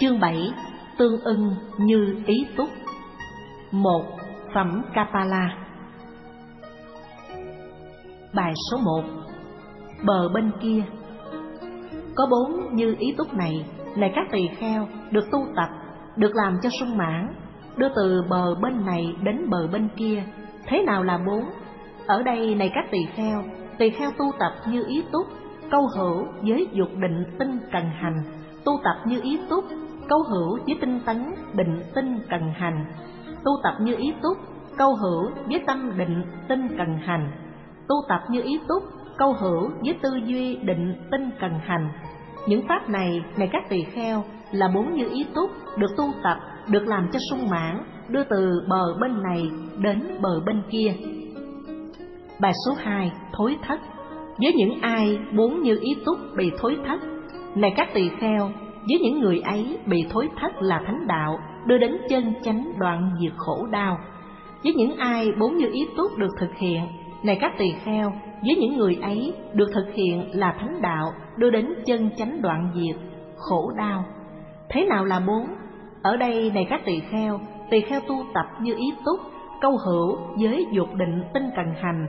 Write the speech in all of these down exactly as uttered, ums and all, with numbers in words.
Chương bảy. Tương ưng như ý túc. Một. Phẩm Kapala. Bài số một. Bờ bên kia. Có bốn như ý túc này, này các tỳ kheo, được tu tập, được làm cho sung mãn, đưa từ bờ bên này đến bờ bên kia. Thế nào là bốn? Ở đây này các tỳ kheo, tỳ kheo tu tập như ý túc, câu hữu với dục định tinh cần hành, tu tập như ý túc, câu hữu với tinh tấn định tinh cần hành, tu tập như ý túc, câu hữu với tâm định tinh cần hành, tu tập như ý túc, câu hữu với tư duy định tinh cần hành. Những pháp này, này các tỳ kheo, là bốn như ý túc, được tu tập, được làm cho sung mãn, đưa từ bờ bên này đến bờ bên kia. Bài số hai. Thối thất. Với những ai bốn như ý túc bị thối thất, này các tỳ kheo, với những người ấy bị thối thất là thánh đạo, đưa đến chân chánh đoạn diệt khổ đau. Với những ai bốn như ý túc được thực hiện, này các tỳ kheo, với những người ấy được thực hiện là thánh đạo, đưa đến chân chánh đoạn diệt khổ đau. Thế nào là bốn? Ở đây này các tỳ kheo, tỳ kheo tu tập như ý túc, câu hữu với dục định tinh cần hành,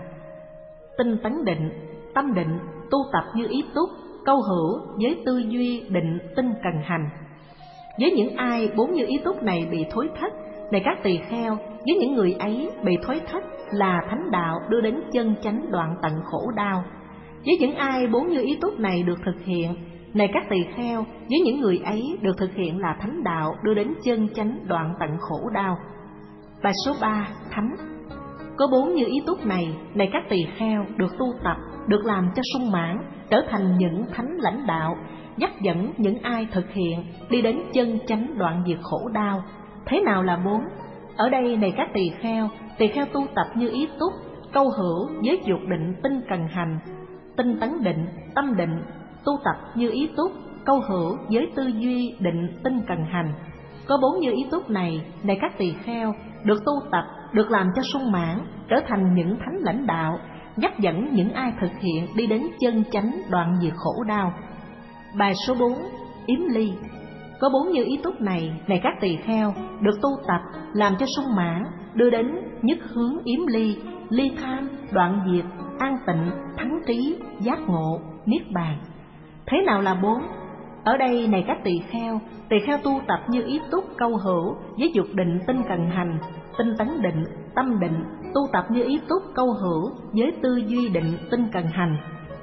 tinh tấn định, tâm định, tu tập như ý túc, câu hữu với tư duy định tinh cần hành. Với những ai bốn như ý túc này bị thối thất, này các tỳ kheo, với những người ấy bị thối thất là thánh đạo, đưa đến chân chánh đoạn tận khổ đau. Với những ai bốn như ý túc này được thực hiện, này các tỳ kheo, với những người ấy được thực hiện là thánh đạo, đưa đến chân chánh đoạn tận khổ đau. Bài số ba. Thánh. Có bốn như ý túc này, này các tỳ kheo, được tu tập, được làm cho sung mãn, trở thành những thánh lãnh đạo, dắt dẫn những ai thực hiện đi đến chân chánh đoạn diệt khổ đau. Thế nào là bốn? Ở đây này các tỳ kheo, tỳ kheo tu tập như ý túc, câu hữu với dục định tinh cần hành, tinh tấn định, tâm định, tu tập như ý túc, câu hữu với tư duy định tinh cần hành. Có bốn như ý túc này, này các tỳ kheo, được tu tập, được làm cho sung mãn, trở thành những thánh lãnh đạo, dắt dẫn những ai thực hiện đi đến chân chánh đoạn diệt khổ đau. Bài số bốn. Yếm ly. Có bốn như ý túc này, này các tỳ kheo, được tu tập, làm cho sung mãn, đưa đến nhất hướng yếm ly, ly tham, đoạn diệt, an tịnh, thắng trí, giác ngộ, niết bàn. Thế nào là bốn? Ở đây này các tỳ kheo, tỳ kheo tu tập như ý túc, câu hữu với dục định tinh cần hành, tinh tấn định, tâm định, tu tập như ý túc, câu hữu với tư duy định tinh cần hành.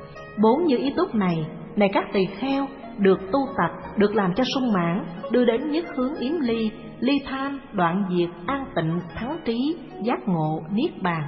Bốn như ý túc này, này các tỳ kheo, được tu tập, được làm cho sung mãn, đưa đến nhất hướng yếm ly, ly tham, đoạn diệt, an tịnh, thắng trí, giác ngộ, niết bàn.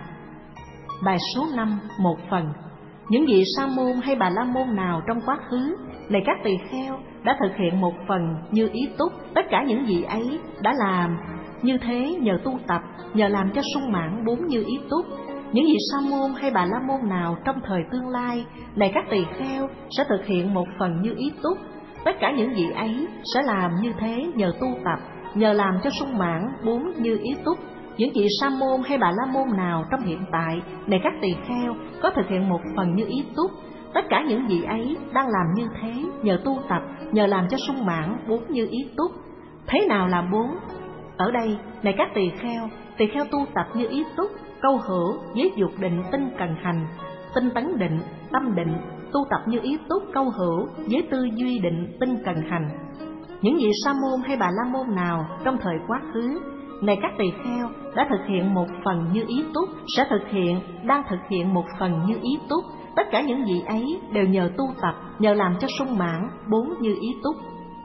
Bài số năm. Một phần. Những vị sa môn hay bà la môn nào trong quá khứ, này các tỳ kheo, đã thực hiện một phần như ý túc, tất cả những vị ấy đã làm như thế nhờ tu tập, nhờ làm cho sung mãn bốn như ý túc. Những vị sa môn hay bà la môn nào trong thời tương lai, này các tỳ kheo, sẽ thực hiện một phần như ý túc, tất cả những vị ấy sẽ làm như thế nhờ tu tập, nhờ làm cho sung mãn bốn như ý túc. Những vị sa môn hay bà la môn nào trong hiện tại, này các tỳ kheo, có thực hiện một phần như ý túc, tất cả những vị ấy đang làm như thế nhờ tu tập, nhờ làm cho sung mãn bốn như ý túc. Thế nào là bốn? Ở đây này các tỳ kheo, tỳ kheo tu tập như ý túc, câu hữu với dục định tinh cần hành, tinh tấn định, tâm định, tu tập như ý túc, câu hữu với tư duy định tinh cần hành. Những vị sa môn hay bà la môn nào trong thời quá khứ, này các tỳ kheo, đã thực hiện một phần như ý túc, sẽ thực hiện, đang thực hiện một phần như ý túc, tất cả những vị ấy đều nhờ tu tập, nhờ làm cho sung mãn bốn như ý túc.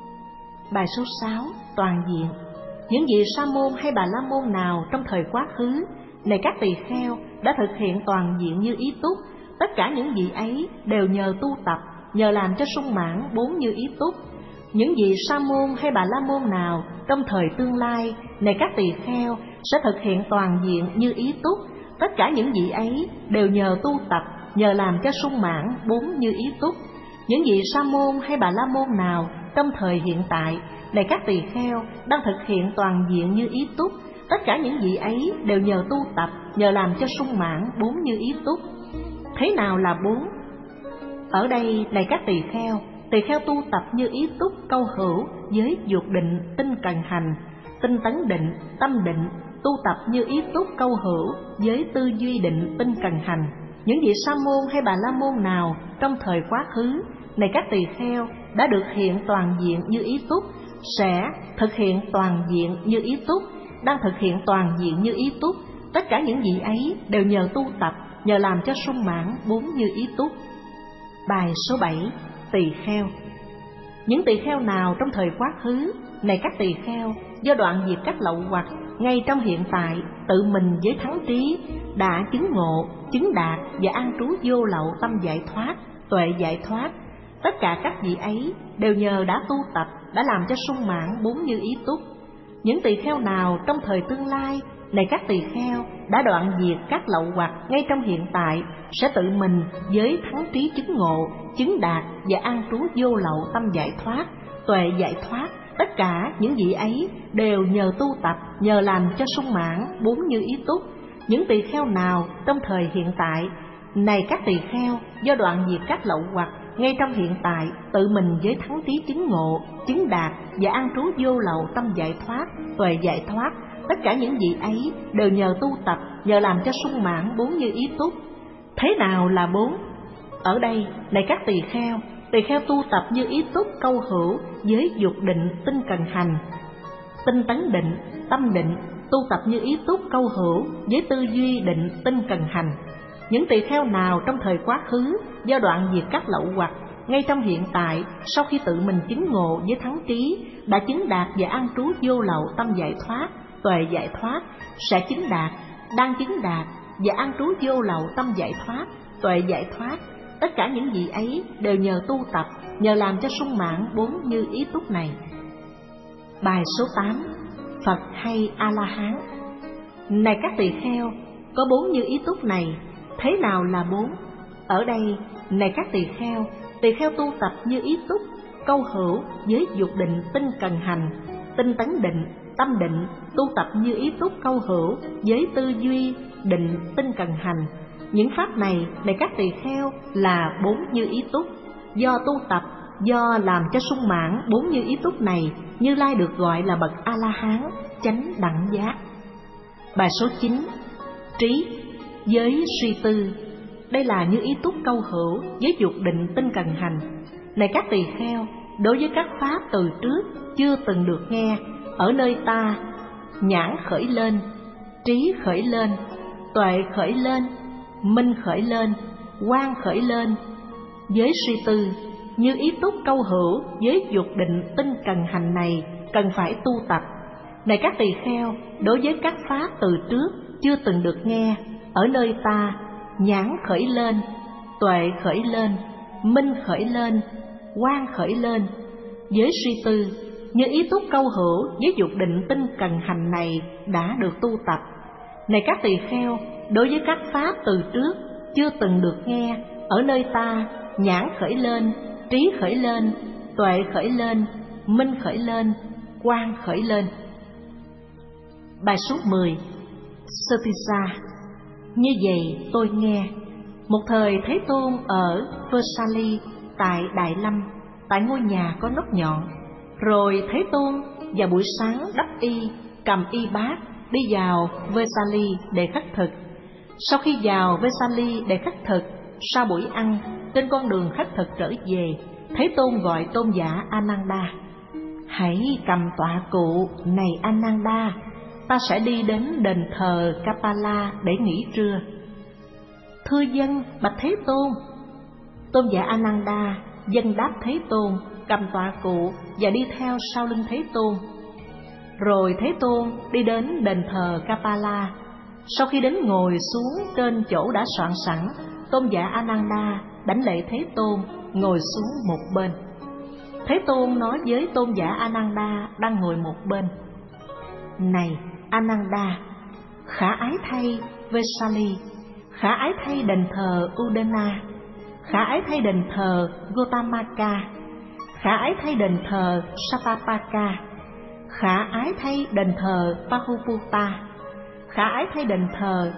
Bài số sáu. Toàn diện. Những vị sa môn hay bà la môn nào trong thời quá khứ, này các tỳ kheo, đã thực hiện toàn diện như ý túc, tất cả những vị ấy đều nhờ tu tập, nhờ làm cho sung mãn bốn như ý túc. Những vị sa môn hay bà la môn nào trong thời tương lai, này các tỳ kheo, sẽ thực hiện toàn diện như ý túc, tất cả những vị ấy đều nhờ tu tập, nhờ làm cho sung mãn bốn như ý túc. Những vị sa môn hay bà la môn nào trong thời hiện tại, này các tỳ kheo, đang thực hiện toàn diện như ý túc, tất cả những vị ấy đều nhờ tu tập, nhờ làm cho sung mãn bốn như ý túc. Thế nào là bốn? Ở đây này các tỳ kheo, tỳ kheo tu tập như ý túc câu hữu với dục định tinh cần hành, tinh tấn định, tâm định, tu tập như ý túc câu hữu với tư duy định tinh cần hành. Những vị sa môn hay bà la môn nào trong thời quá khứ này các tỳ kheo đã được hiện toàn diện như ý túc, sẽ thực hiện toàn diện như ý túc, đang thực hiện toàn diện như ý túc. Tất cả những vị ấy đều nhờ tu tập, nhờ làm cho sung mãn bốn như ý túc. Bài số bảy. Tỳ kheo. Những tỳ kheo nào trong thời quá khứ này các tỳ kheo do đoạn diệt các lậu hoặc ngay trong hiện tại tự mình với thắng trí đã chứng ngộ, chứng đạt và an trú vô lậu tâm giải thoát, tuệ giải thoát. Tất cả các vị ấy đều nhờ đã tu tập, đã làm cho sung mãn bốn như ý túc. Những tỳ kheo nào trong thời tương lai này các tỳ kheo đã đoạn diệt các lậu hoặc ngay trong hiện tại sẽ tự mình với thắng trí chứng ngộ, chứng đạt và an trú vô lậu tâm giải thoát, tuệ giải thoát. Tất cả những vị ấy đều nhờ tu tập, nhờ làm cho sung mãn bốn như ý túc. Những tỳ kheo nào trong thời hiện tại này các tỳ kheo do đoạn diệt các lậu hoặc ngay trong hiện tại tự mình với thắng trí chứng ngộ, chứng đạt và an trú vô lậu tâm giải thoát, tuệ giải thoát. Tất cả những vị ấy đều nhờ tu tập, nhờ làm cho sung mãn bốn như ý túc. Thế nào là bốn? Ở đây này các tỳ kheo, tỳ kheo tu tập như ý túc câu hữu với dục định tinh cần hành, tinh tấn định, tâm định, tu tập như ý túc câu hữu với tư duy định tinh cần hành. Những tỳ kheo nào trong thời quá khứ do đoạn diệt các lậu hoặc ngay trong hiện tại sau khi tự mình chứng ngộ với thắng trí đã chứng đạt và an trú vô lậu tâm giải thoát, tuệ giải thoát, sẽ chứng đạt, đang chứng đạt và an trú vô lậu tâm giải thoát, tuệ giải thoát. Tất cả những vị ấy đều nhờ tu tập, nhờ làm cho sung mãn bốn như ý túc này. Bài số tám. Phật hay A-la-hán. Này các tỳ kheo, có bốn như ý túc này. Thế nào là bốn? Ở đây này các tỳ kheo, tỳ kheo tu tập như ý túc câu hữu với dục định tinh cần hành, tinh tấn định, tâm định, tu tập như ý túc câu hữu với tư duy định tinh cần hành. Những pháp này này các tỳ kheo là bốn như ý túc. Do tu tập, do làm cho sung mãn bốn như ý túc này, Như Lai được gọi là bậc A La Hán chánh đẳng giác. Bài số chín. Trí với suy tư. Đây là như ý túc câu hữu với dục định tinh cần hành. Này các tỳ kheo, đối với các pháp từ trước chưa từng được nghe ở nơi ta, nhãn khởi lên, trí khởi lên, tuệ khởi lên, minh khởi lên, quang khởi lên. Với suy tư, như ý túc câu hữu với dục định tinh cần hành này cần phải tu tập. Này các tỳ kheo, đối với các pháp từ trước chưa từng được nghe ở nơi ta, nhãn khởi lên, tuệ khởi lên, minh khởi lên, quang khởi lên. Với suy tư, như ý túc câu hữu với dục định tinh cần hành này đã được tu tập. Này các tỳ kheo, đối với các pháp từ trước chưa từng được nghe ở nơi ta, nhãn khởi lên, trí khởi lên, tuệ khởi lên, minh khởi lên, quang khởi lên. Bài số mười. Sotisa. Như vậy tôi nghe, một thời Thế Tôn ở Vesali tại Đại Lâm, tại ngôi nhà có nóc nhọn. Rồi Thế Tôn vào buổi sáng đắp y, cầm y bát đi vào Vesali để khất thực. Sau khi vào Vesali để khất thực, sau buổi ăn, trên con đường khất thực trở về, Thế Tôn gọi tôn giả Ananda: Hãy cầm tọa cụ này Ananda, ta sẽ đi đến đền thờ Kapala để nghỉ trưa. Thưa dân, bạch Thế Tôn. Tôn giả Ananda dân đáp Thế Tôn, cầm tọa cụ và đi theo sau lưng Thế Tôn. Rồi Thế Tôn đi đến đền thờ Kapala. Sau khi đến ngồi xuống trên chỗ đã soạn sẵn, tôn giả Ananda đảnh lễ Thế Tôn, ngồi xuống một bên. Thế Tôn nói với tôn giả Ananda đang ngồi một bên: Này Ananda, khả ái thay Vesali, khả ái thay đền thờ Udana, khả ái thay đền thờ Gotamaka, khả ái thay đền thờ Sapapaka, khả ái thay đền thờ Pahuputta, khả ái thay đền thờ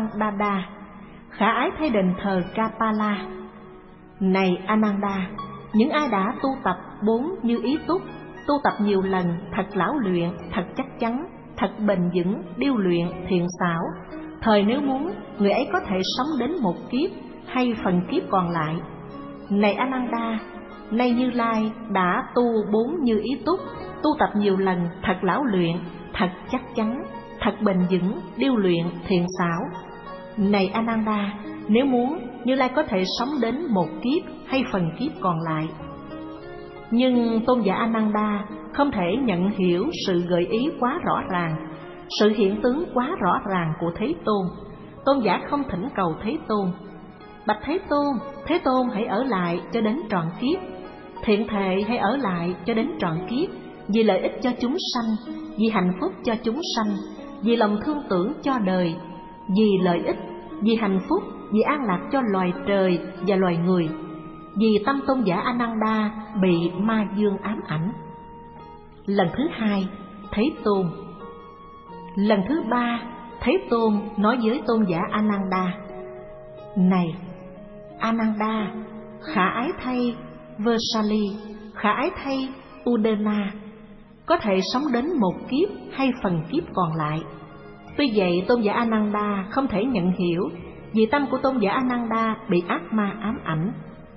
Sarangdada, khả ái thay đền thờ Kapala. Này Ananda, những ai đã tu tập bốn như ý túc, tu tập nhiều lần, thật lão luyện, thật chắc chắn, thật bền vững, điêu luyện, thiện xảo, thời nếu muốn, người ấy có thể sống đến một kiếp hay phần kiếp còn lại. Này Ananda, nay Như Lai đã tu bốn như ý túc, tu tập nhiều lần, thật lão luyện, thật chắc chắn, thật bền vững, điêu luyện, thiện xảo. Này Ananda, nếu muốn, Như Lai có thể sống đến một kiếp hay phần kiếp còn lại. Nhưng tôn giả Ananda không thể nhận hiểu sự gợi ý quá rõ ràng, sự hiện tướng quá rõ ràng của Thế Tôn. Tôn giả không thỉnh cầu Thế Tôn: bạch Thế Tôn, Thế Tôn hãy ở lại cho đến trọn kiếp, thiện thệ hãy ở lại cho đến trọn kiếp, vì lợi ích cho chúng sanh, vì hạnh phúc cho chúng sanh, vì lòng thương tưởng cho đời, vì lợi ích, vì hạnh phúc, vì an lạc cho loài trời và loài người. Vì tâm tôn giả Ananda bị ma dương ám ảnh. Lần thứ hai, Thế Tôn. Lần thứ ba, Thế Tôn nói với tôn giả Ananda: này Ananda, khả ái thay Vesali, khả ái thay Udana, có thể sống đến một kiếp hay phần kiếp còn lại. Tuy vậy, tôn giả Ananda không thể nhận hiểu, vì tâm của tôn giả Ananda bị ác ma ám ảnh.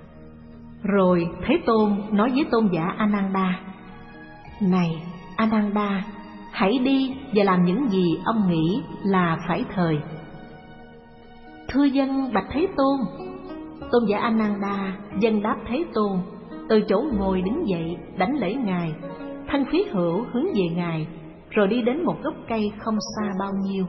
Rồi Thế Tôn nói với tôn giả Ananda: này Ananda, hãy đi và làm những gì ông nghĩ là phải thời. Thưa dân bạch Thế Tôn. Tôn giả Ananda dâng đáp Thế Tôn, từ chỗ ngồi đứng dậy, đảnh lễ Ngài, thân phía hữu hướng về Ngài, rồi đi đến một gốc cây không xa bao nhiêu.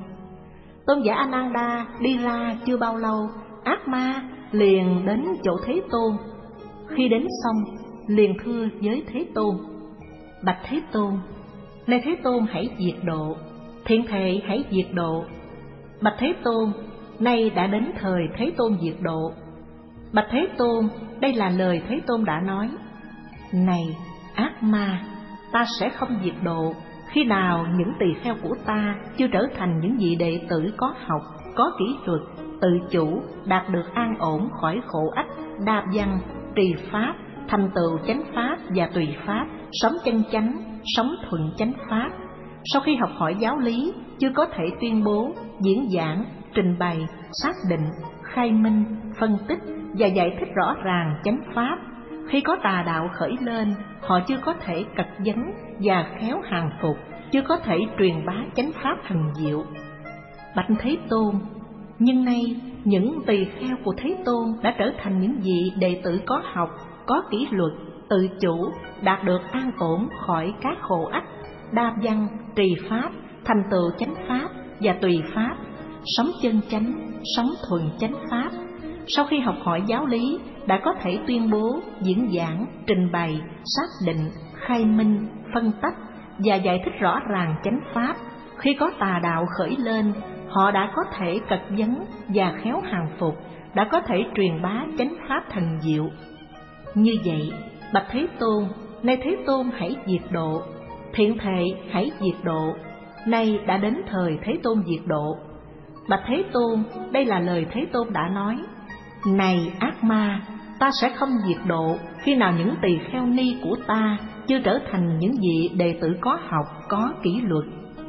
Tôn giả Ananda đi ra chưa bao lâu, ác ma liền đến chỗ Thế Tôn. Khi đến xong, liền thưa với Thế Tôn: bạch Thế Tôn, nay Thế Tôn hãy diệt độ, thiện thệ hãy diệt độ. Bạch Thế Tôn, nay đã đến thời Thế Tôn diệt độ. Bạch Thế Tôn, đây là lời Thế Tôn đã nói: này ác ma, ta sẽ không diệt độ khi nào những tỳ kheo của ta chưa trở thành những vị đệ tử có học, có kỷ luật, tự chủ, đạt được an ổn khỏi khổ ách, đa văn, trì pháp, thành tựu chánh pháp và tùy pháp, sống chân chánh, sống thuận chánh pháp. Sau khi học hỏi giáo lý, chưa có thể tuyên bố, diễn giảng, trình bày, xác định, khai minh, phân tích và giải thích rõ ràng chánh pháp. Khi có tà đạo khởi lên, họ chưa có thể cật vấn và khéo hàng phục, chưa có thể truyền bá chánh pháp thần diệu. Bạch Thế Tôn, nhưng nay những tỳ kheo của Thế Tôn đã trở thành những vị đệ tử có học, có kỷ luật, tự chủ, đạt được an ổn khỏi các khổ ách, đa văn, trì pháp, thành tựu chánh pháp và tùy pháp, sống chân chánh, sống thuần chánh pháp. Sau khi học hỏi giáo lý, đã có thể tuyên bố, diễn giảng, trình bày, xác định, khai minh, phân tách và giải thích rõ ràng chánh pháp. Khi có tà đạo khởi lên, họ đã có thể cật vấn và khéo hàng phục, đã có thể truyền bá chánh pháp thần diệu. Như vậy, bạch Thế Tôn, nay Thế Tôn hãy diệt độ, thiện thệ hãy diệt độ. Nay đã đến thời Thế Tôn diệt độ. Bạch Thế Tôn, đây là lời Thế Tôn đã nói: này ác ma, ta sẽ không diệt độ khi nào những tỳ kheo ni của ta chưa trở thành những vị đệ tử có học, có kỷ luật.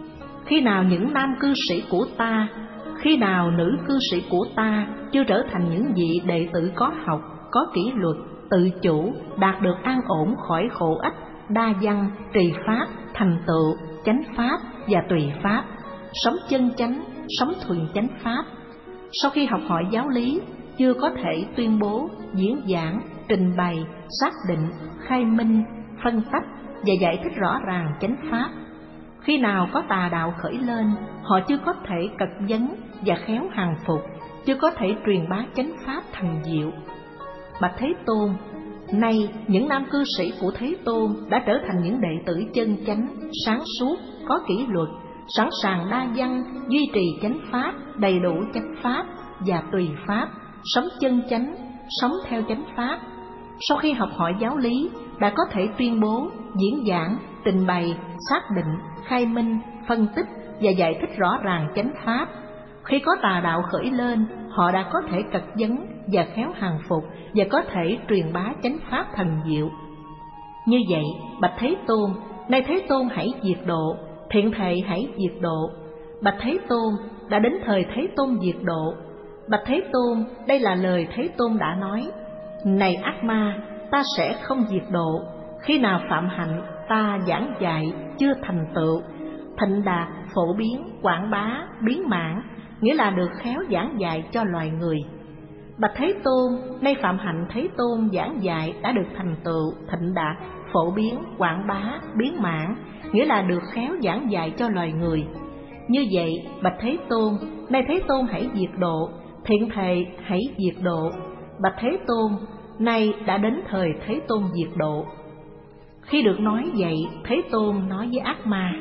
Khi nào những nam cư sĩ của ta, khi nào nữ cư sĩ của ta chưa trở thành những vị đệ tử có học, có kỷ luật, tự chủ, đạt được an ổn khỏi khổ ách, đa văn, trì pháp, thành tựu, chánh pháp và tùy pháp, sống chân chánh, sống thuần chánh pháp. Sau khi học hỏi giáo lý, chưa có thể tuyên bố, diễn giảng, trình bày, xác định, khai minh, phân tách và giải thích rõ ràng chánh pháp. Khi nào có tà đạo khởi lên, họ chưa có thể cật vấn và khéo hàng phục, chưa có thể truyền bá chánh pháp thần diệu. Bạch Thế Tôn, nay những nam cư sĩ của Thế Tôn đã trở thành những đệ tử chân chánh, sáng suốt, có kỷ luật, sẵn sàng đa văn, duy trì chánh pháp, đầy đủ chánh pháp và tùy pháp, sống chân chánh, sống theo chánh pháp. Sau khi học hỏi giáo lý, đã có thể tuyên bố, diễn giảng, trình bày, xác định, khai minh, phân tích và giải thích rõ ràng chánh pháp. Khi có tà đạo khởi lên, họ đã có thể cật vấn và khéo hàng phục, và có thể truyền bá chánh pháp thần diệu. Như vậy, bạch Thế Tôn, nay Thế Tôn hãy diệt độ, thiện thệ hãy diệt độ. Bạch Thế Tôn, đã đến thời Thế Tôn diệt độ. Bạch Thế Tôn, đây là lời Thế Tôn đã nói: này ác ma, ta sẽ không diệt độ. Khi nào phạm hạnh, ta giảng dạy chưa thành tựu, thịnh đạt, phổ biến, quảng bá, biến mãn, nghĩa là được khéo giảng dạy cho loài người. Bạch Thế Tôn, nay phạm hạnh Thế Tôn giảng dạy đã được thành tựu, thịnh đạt, phổ biến, quảng bá, biến mãn, nghĩa là được khéo giảng dạy cho loài người. Như vậy, bạch Thế Tôn, nay Thế Tôn hãy diệt độ, thiện thệ hãy diệt độ. Bạch Thế Tôn, nay đã đến thời Thế Tôn diệt độ. Khi được nói vậy, Thế Tôn nói với ác ma: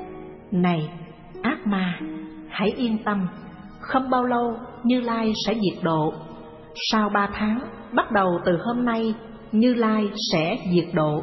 này ác ma, hãy yên tâm, không bao lâu Như Lai sẽ diệt độ. Sau ba tháng, bắt đầu từ hôm nay, Như Lai sẽ diệt độ.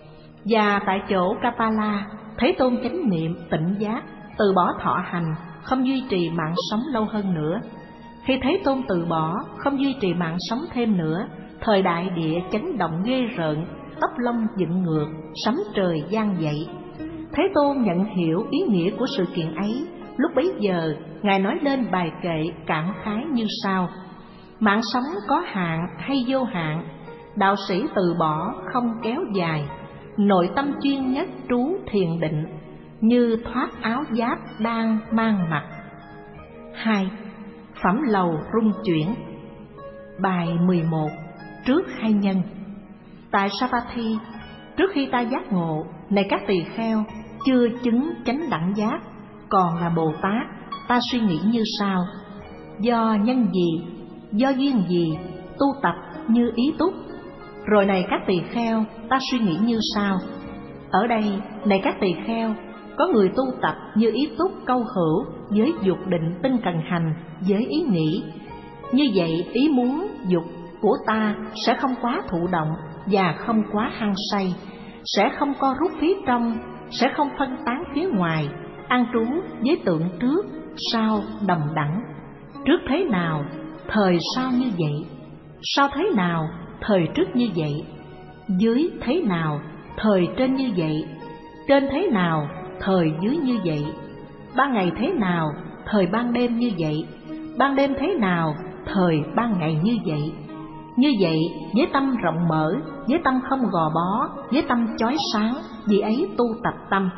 Và tại chỗ Kapala, Thế Tôn chánh niệm tỉnh giác, từ bỏ thọ hành, không duy trì mạng sống lâu hơn nữa. Khi Thế Tôn từ bỏ, không duy trì mạng sống thêm nữa, thời đại địa chấn động ghê rợn, tóc lông dựng ngược, sấm trời vang dậy. Thế Tôn nhận hiểu ý nghĩa của sự kiện ấy. Lúc bấy giờ, Ngài nói lên bài kệ cảm khái như sau: mạng sống có hạn hay vô hạn, đạo sĩ từ bỏ không kéo dài, nội tâm chuyên nhất trú thiền định, như thoát áo giáp đang mang mặc. Hai. Phẩm lầu rung chuyển. Bài mười một. Trước hai nhân. Tại Savatthi, trước khi ta giác ngộ, này các tỳ kheo, chưa chứng chánh đẳng giác, còn là Bồ Tát, ta suy nghĩ như sau: do nhân gì, do duyên gì, tu tập như ý túc. Rồi này các tỳ kheo, ta suy nghĩ như sau. Ở đây, này các tỳ kheo, có người tu tập như ý túc câu hữu, với dục định tinh cần hành, với ý nghĩ. Như vậy, ý muốn, dục của ta sẽ không quá thụ động và không quá hăng say, sẽ không co rút phía trong, sẽ không phân tán phía ngoài, an trú với tượng trước, sau đồng đẳng. Trước thế nào, thời sau như vậy; sau thế nào, thời trước như vậy; dưới thế nào, thời trên như vậy; trên thế nào, thời dưới như vậy; ban ngày thế nào, thời ban đêm như vậy; ban đêm thế nào, thời ban ngày như vậy. Như vậy, với tâm rộng mở, với tâm không gò bó, với tâm chói sáng, vì ấy tu tập tâm.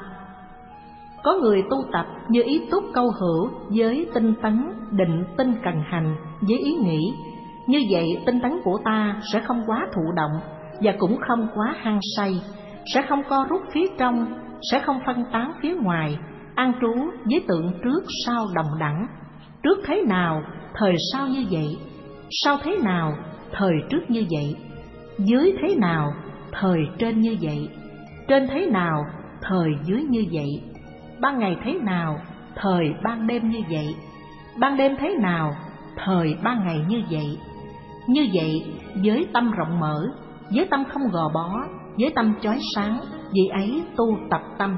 Có người tu tập như ý túc câu hữu, với tinh tấn, định, tinh cần hành, với ý nghĩ. Như vậy, tinh tấn của ta sẽ không quá thụ động, và cũng không quá hăng say, sẽ không co rút phía trong, sẽ không phân tán phía ngoài, an trú với tượng trước sau đồng đẳng. Trước thế nào, thời sau như vậy; sau thế nào, thời trước như vậy; dưới thế nào, thời trên như vậy; trên thế nào, thời dưới như vậy; ban ngày thế nào, thời ban đêm như vậy; ban đêm thế nào, thời ban ngày như vậy. Như vậy, với tâm rộng mở, với tâm không gò bó, với tâm chói sáng, vì ấy tu tập tâm.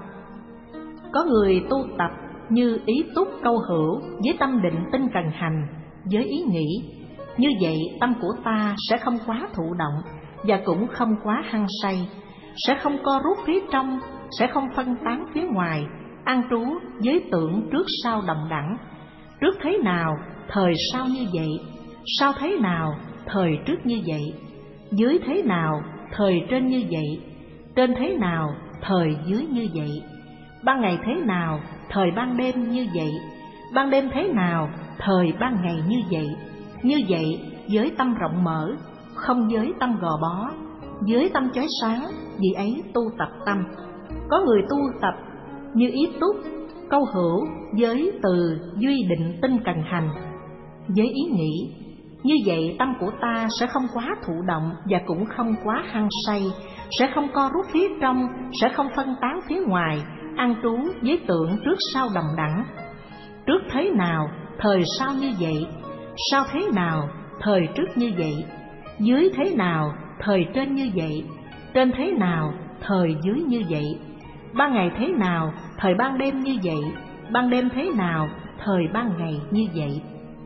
Có người tu tập như ý túc câu hữu, với tâm định tinh cần hành, với ý nghĩ. Như vậy, tâm của ta sẽ không quá thụ động, và cũng không quá hăng say, sẽ không co rút phía trong, sẽ không phân tán phía ngoài, an trú với tượng trước sau đồng đẳng. Trước thế nào, thời sau như vậy; sau thế nào, thời trước như vậy; dưới thế nào, thời trên như vậy; trên thế nào, thời dưới như vậy; ban ngày thế nào, thời ban đêm như vậy; ban đêm thế nào, thời ban ngày như vậy. Như vậy, với tâm rộng mở, không với tâm gò bó, với tâm chói sáng, vì ấy tu tập tâm. Có người tu tập như ý túc câu hữu, với từ duy định tinh cần hành, với ý nghĩ. Như vậy, tâm của ta sẽ không quá thụ động, và cũng không quá hăng say, sẽ không co rút phía trong, sẽ không phân tán phía ngoài, an trú với tượng trước sau đồng đẳng. Trước thế nào, thời sau như vậy; sau thế nào, thời trước như vậy; dưới thế nào, thời trên như vậy; trên thế nào, thời dưới như vậy; ban ngày thế nào, thời ban đêm như vậy; ban đêm thế nào, thời ban ngày như vậy.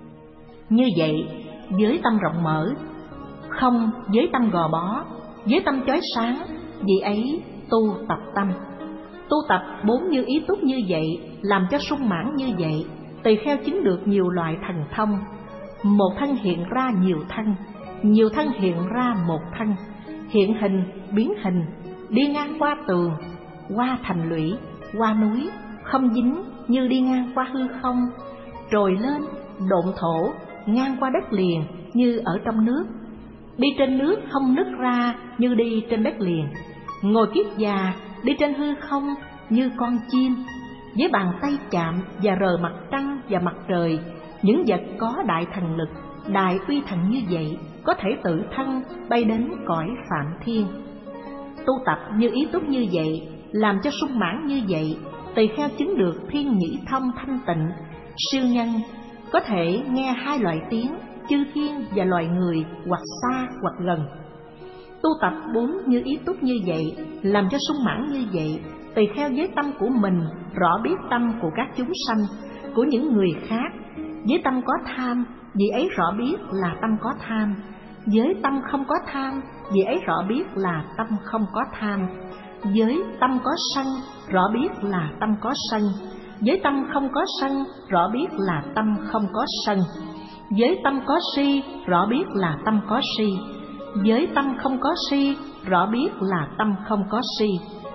Như vậy, với tâm rộng mở, không với tâm gò bó, với tâm chói sáng, vì ấy tu tập tâm. Tu tập bốn như ý túc như vậy, làm cho sung mãn như vậy, tỳ kheo chứng được nhiều loại thần thông. Một thân hiện ra nhiều thân, nhiều thân hiện ra một thân, hiện hình, biến hình, đi ngang qua tường, qua thành lũy, qua núi, không dính như đi ngang qua hư không, trồi lên, độn thổ, ngang qua đất liền như ở trong nước, đi trên nước không nứt ra như đi trên đất liền, ngồi kiết già, đi trên hư không như con chim, với bàn tay chạm và rờ mặt trăng và mặt trời. Những vật có đại thần lực, đại uy thần như vậy, có thể tự thân bay đến cõi phạm thiên. Tu tập như ý túc như vậy, làm cho sung mãn như vậy, tỳ kheo chứng được thiên nhĩ thông thanh tịnh, siêu nhân, có thể nghe hai loại tiếng, chư thiên và loài người, hoặc xa hoặc gần. Tu tập bốn như ý túc như vậy, làm cho sung mãn như vậy, tỳ kheo với tâm của mình rõ biết tâm của các chúng sanh, của những người khác. Với tâm có tham, vì ấy rõ biết là tâm có tham. Với tâm không có tham, vì ấy rõ biết là tâm không có tham. Với tâm có sân, rõ biết là tâm có sân. Với tâm không có sân, rõ biết là tâm không có sân. Với tâm có si, rõ biết là tâm có si. Với tâm không có si, rõ biết là tâm không có si.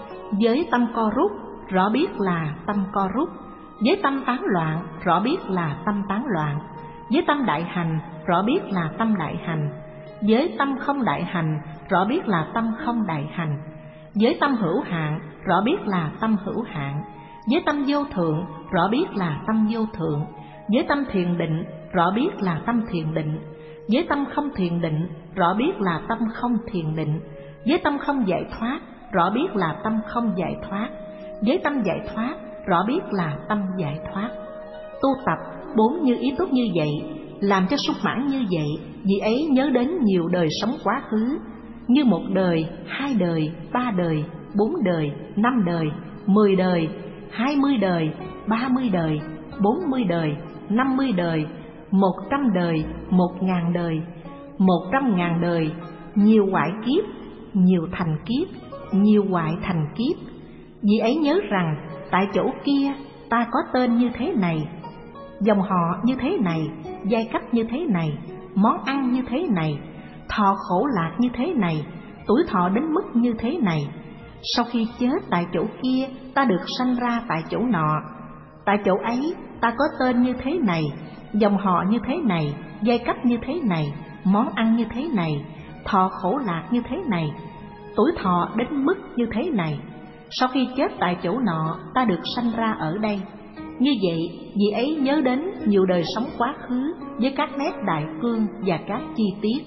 Với tâm co rút, rõ biết là tâm co rút. Với tâm tán loạn, rõ biết là tâm tán loạn. Với tâm đại hành, rõ biết là tâm đại hành. Với tâm không đại hành, rõ biết là tâm không đại hành. Với tâm hữu hạn, rõ biết là tâm hữu hạn. Với tâm vô thượng, rõ biết là tâm vô thượng. Với tâm thiền định, rõ biết là tâm thiền định. Với tâm không thiền định, rõ biết là tâm không thiền định. Với tâm không giải thoát, rõ biết là tâm không giải thoát. Với tâm giải thoát, rõ biết là tâm giải thoát. Tu tập bốn như ý túc như vậy, làm cho sung mãn như vậy, vì ấy nhớ đến nhiều đời sống quá khứ, như một đời, hai đời, ba đời, bốn đời, năm đời, mười đời, hai mươi đời, ba mươi đời, bốn mươi đời, năm mươi đời, một trăm đời, một ngàn đời, một trăm ngàn đời, nhiều hoại kiếp, nhiều thành kiếp, nhiều hoại thành kiếp. Vì ấy nhớ rằng tại chỗ kia ta có tên như thế này, dòng họ như thế này, giai cấp như thế này, món ăn như thế này, thọ khổ lạc như thế này, tuổi thọ đến mức như thế này. Sau khi chết tại chỗ kia, ta được sanh ra tại chỗ nọ. Tại chỗ ấy ta có tên như thế này, dòng họ như thế này, giai cấp như thế này, món ăn như thế này, thọ khổ lạc như thế này, tuổi thọ đến mức như thế này. Sau khi chết tại chỗ nọ, ta được sanh ra ở đây. Như vậy, vì ấy nhớ đến nhiều đời sống quá khứ với các nét đại cương và các chi tiết.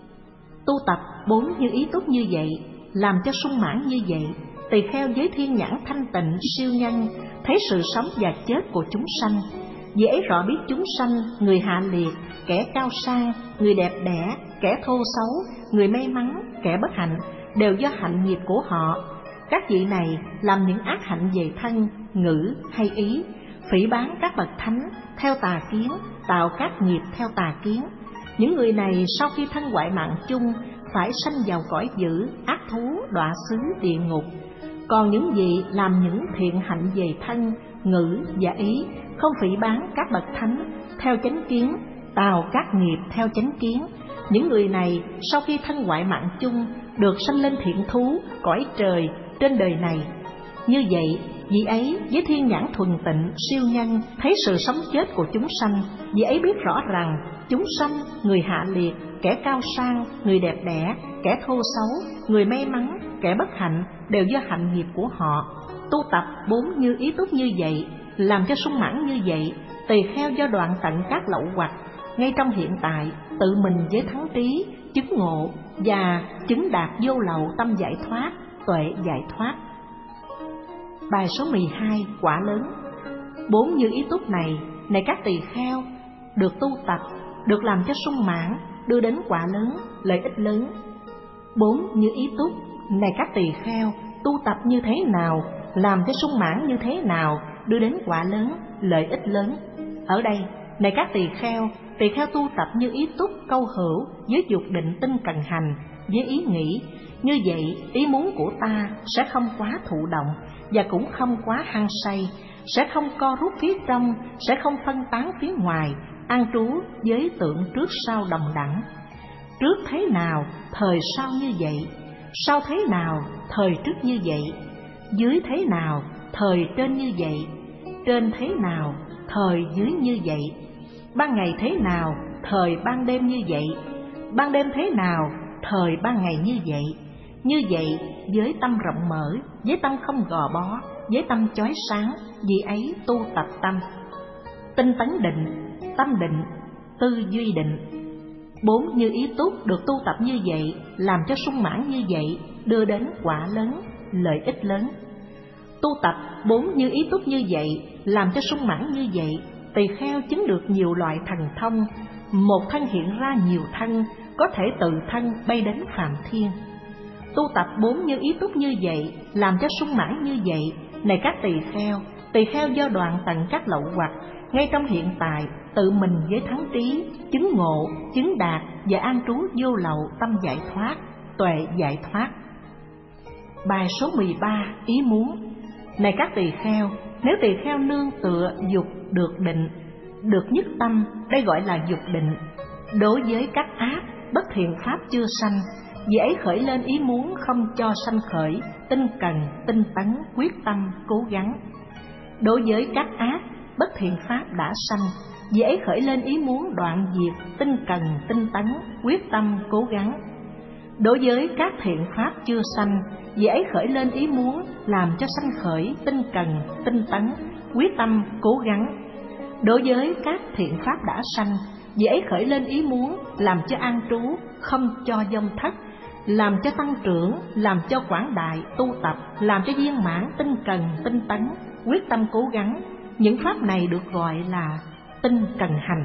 Tu tập bốn như ý túc như vậy, làm cho sung mãn như vậy, tỳ kheo với thiên nhãn thanh tịnh siêu nhân, thấy sự sống và chết của chúng sanh. Vì ấy rõ biết chúng sanh, người hạ liệt, kẻ cao sang, người đẹp đẽ, kẻ thô xấu, người may mắn, kẻ bất hạnh, đều do hạnh nghiệp của họ. Các vị này làm những ác hạnh về thân, ngữ hay ý, phỉ báng các bậc thánh theo tà kiến, tạo các nghiệp theo tà kiến. Những người này sau khi thân hoại mạng chung, phải sanh vào cõi dữ, ác thú, đọa xứ, địa ngục. Còn những vị làm những thiện hạnh về thân, ngữ và ý, không phỉ báng các bậc thánh theo chánh kiến, tạo các nghiệp theo chánh kiến. Những người này sau khi thân hoại mạng chung, được sanh lên thiện thú, cõi trời trên đời này. Như vậy, vị ấy với thiên nhãn thuần tịnh siêu nhân, thấy sự sống chết của chúng sanh. Vị ấy biết rõ rằng chúng sanh, người hạ liệt, kẻ cao sang, người đẹp đẽ, kẻ thô xấu, người may mắn, kẻ bất hạnh, đều do hạnh nghiệp của họ. Tu tập bốn như ý túc như vậy, làm cho sung mãn như vậy, tỳ kheo do đoạn tận các lậu hoặc, ngay trong hiện tại tự mình với thắng trí, chứng ngộ và chứng đạt vô lậu tâm giải thoát, tuệ giải thoát. Bài số mười hai, quả lớn. Bốn như ý túc này, này các tỳ kheo, được tu tập, được làm cho sung mãn, đưa đến quả lớn, lợi ích lớn. Bốn như ý túc, này các tỳ kheo, tu tập như thế nào, làm cho sung mãn như thế nào, đưa đến quả lớn, lợi ích lớn. Ở đây, này các tỳ kheo, tỳ kheo tu tập như ý túc câu hữu với dục định tinh cần hành, với ý nghĩ như vậy, ý muốn của ta sẽ không quá thụ động và cũng không quá hăng say, sẽ không co rút phía trong, sẽ không phân tán phía ngoài, an trú với tượng trước sau đồng đẳng. Trước thế nào, thời sau như vậy, sau thế nào, thời trước như vậy, dưới thế nào, thời trên như vậy, trên thế nào, thời dưới như vậy, ban ngày thế nào, thời ban đêm như vậy, ban đêm thế nào, thời ban ngày như vậy. Như vậy, với tâm rộng mở, với tâm không gò bó, với tâm chói sáng, vì ấy tu tập tâm. Tinh tấn định, tâm định, tư duy định. Bốn như ý túc được tu tập như vậy, làm cho sung mãn như vậy, đưa đến quả lớn, lợi ích lớn. Tu tập bốn như ý túc như vậy, làm cho sung mãn như vậy, tỳ kheo chứng được nhiều loại thần thông, một thân hiện ra nhiều thân, có thể tự thân bay đến phàm thiên. Tu tập bốn như ý túc như vậy, làm cho sung mãn như vậy, này các tỳ kheo, tỳ kheo do đoạn tận các lậu hoặc, ngay trong hiện tại, tự mình với thắng trí, chứng ngộ, chứng đạt và an trú vô lậu tâm giải thoát, tuệ giải thoát. Bài số mười ba, ý muốn. Này các tỳ kheo, nếu tỳ kheo nương tựa dục được định, được nhất tâm, đây gọi là dục định. Đối với các ác, bất thiện pháp chưa sanh, vì ấy khởi lên ý muốn không cho sanh khởi, tinh cần, tinh tấn, quyết tâm, cố gắng. Đối với các ác, bất thiện pháp đã sanh, vì ấy khởi lên ý muốn đoạn diệt, tinh cần, tinh tấn, quyết tâm, cố gắng. Đối với các thiện pháp chưa sanh, vì ấy khởi lên ý muốn làm cho sanh khởi, tinh cần, tinh tấn, quyết tâm, cố gắng. Đối với các thiện pháp đã sanh, vì ấy khởi lên ý muốn làm cho an trú, không cho vong thất, làm cho tăng trưởng, làm cho quảng đại, tu tập, làm cho viên mãn, tinh cần, tinh tấn, quyết tâm, cố gắng. Những pháp này được gọi là tinh cần hành.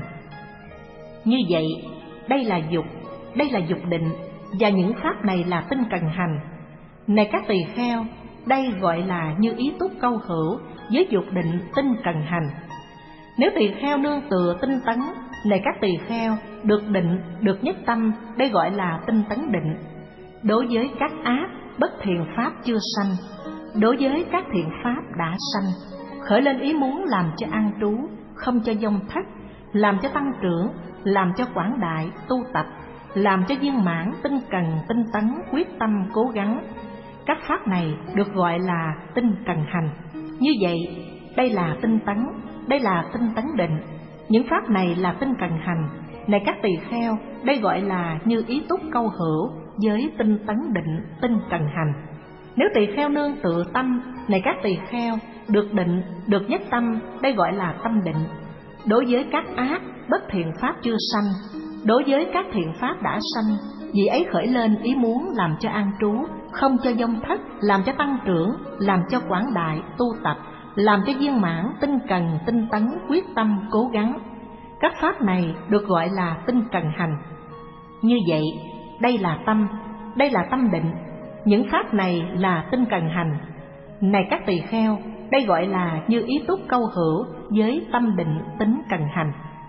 Như vậy, đây là dục, đây là dục định, và những pháp này là tinh cần hành. Này các tỳ kheo, đây gọi là như ý túc câu hữu với dục định tinh cần hành. Nếu tỳ kheo nương tựa tinh tấn, này các tỳ kheo, được định, được nhất tâm, đây gọi là tinh tấn định. Đối với các ác, bất thiện pháp chưa sanh, đối với các thiện pháp đã sanh, khởi lên ý muốn làm cho an trú, không cho vong thất, làm cho tăng trưởng, làm cho quảng đại, tu tập, làm cho viên mãn, tinh cần, tinh tấn, quyết tâm, cố gắng. Các pháp này được gọi là tinh cần hành. Như vậy, đây là tinh tấn, đây là tinh tấn định. Những pháp này là tinh cần hành. Này các tỳ kheo, đây gọi là như ý túc câu hữu với tinh tấn định, tinh cần hành. Nếu tỳ kheo nương tựa tâm, này các tỳ kheo, được định, được nhất tâm, đây gọi là tâm định. Đối với các ác, bất thiện pháp chưa sanh, đối với các thiện pháp đã sanh, vì ấy khởi lên ý muốn làm cho an trú, không cho vong thất, làm cho tăng trưởng, làm cho quảng đại, tu tập, làm cho viên mãn, tinh cần, tinh tấn, quyết tâm, cố gắng. Các pháp này được gọi là tinh cần hành. Như vậy, đây là tâm, đây là tâm định. Những pháp này là tinh cần hành. Này các tỳ kheo, đây gọi là như ý túc câu hữu với tâm định tính cần hành.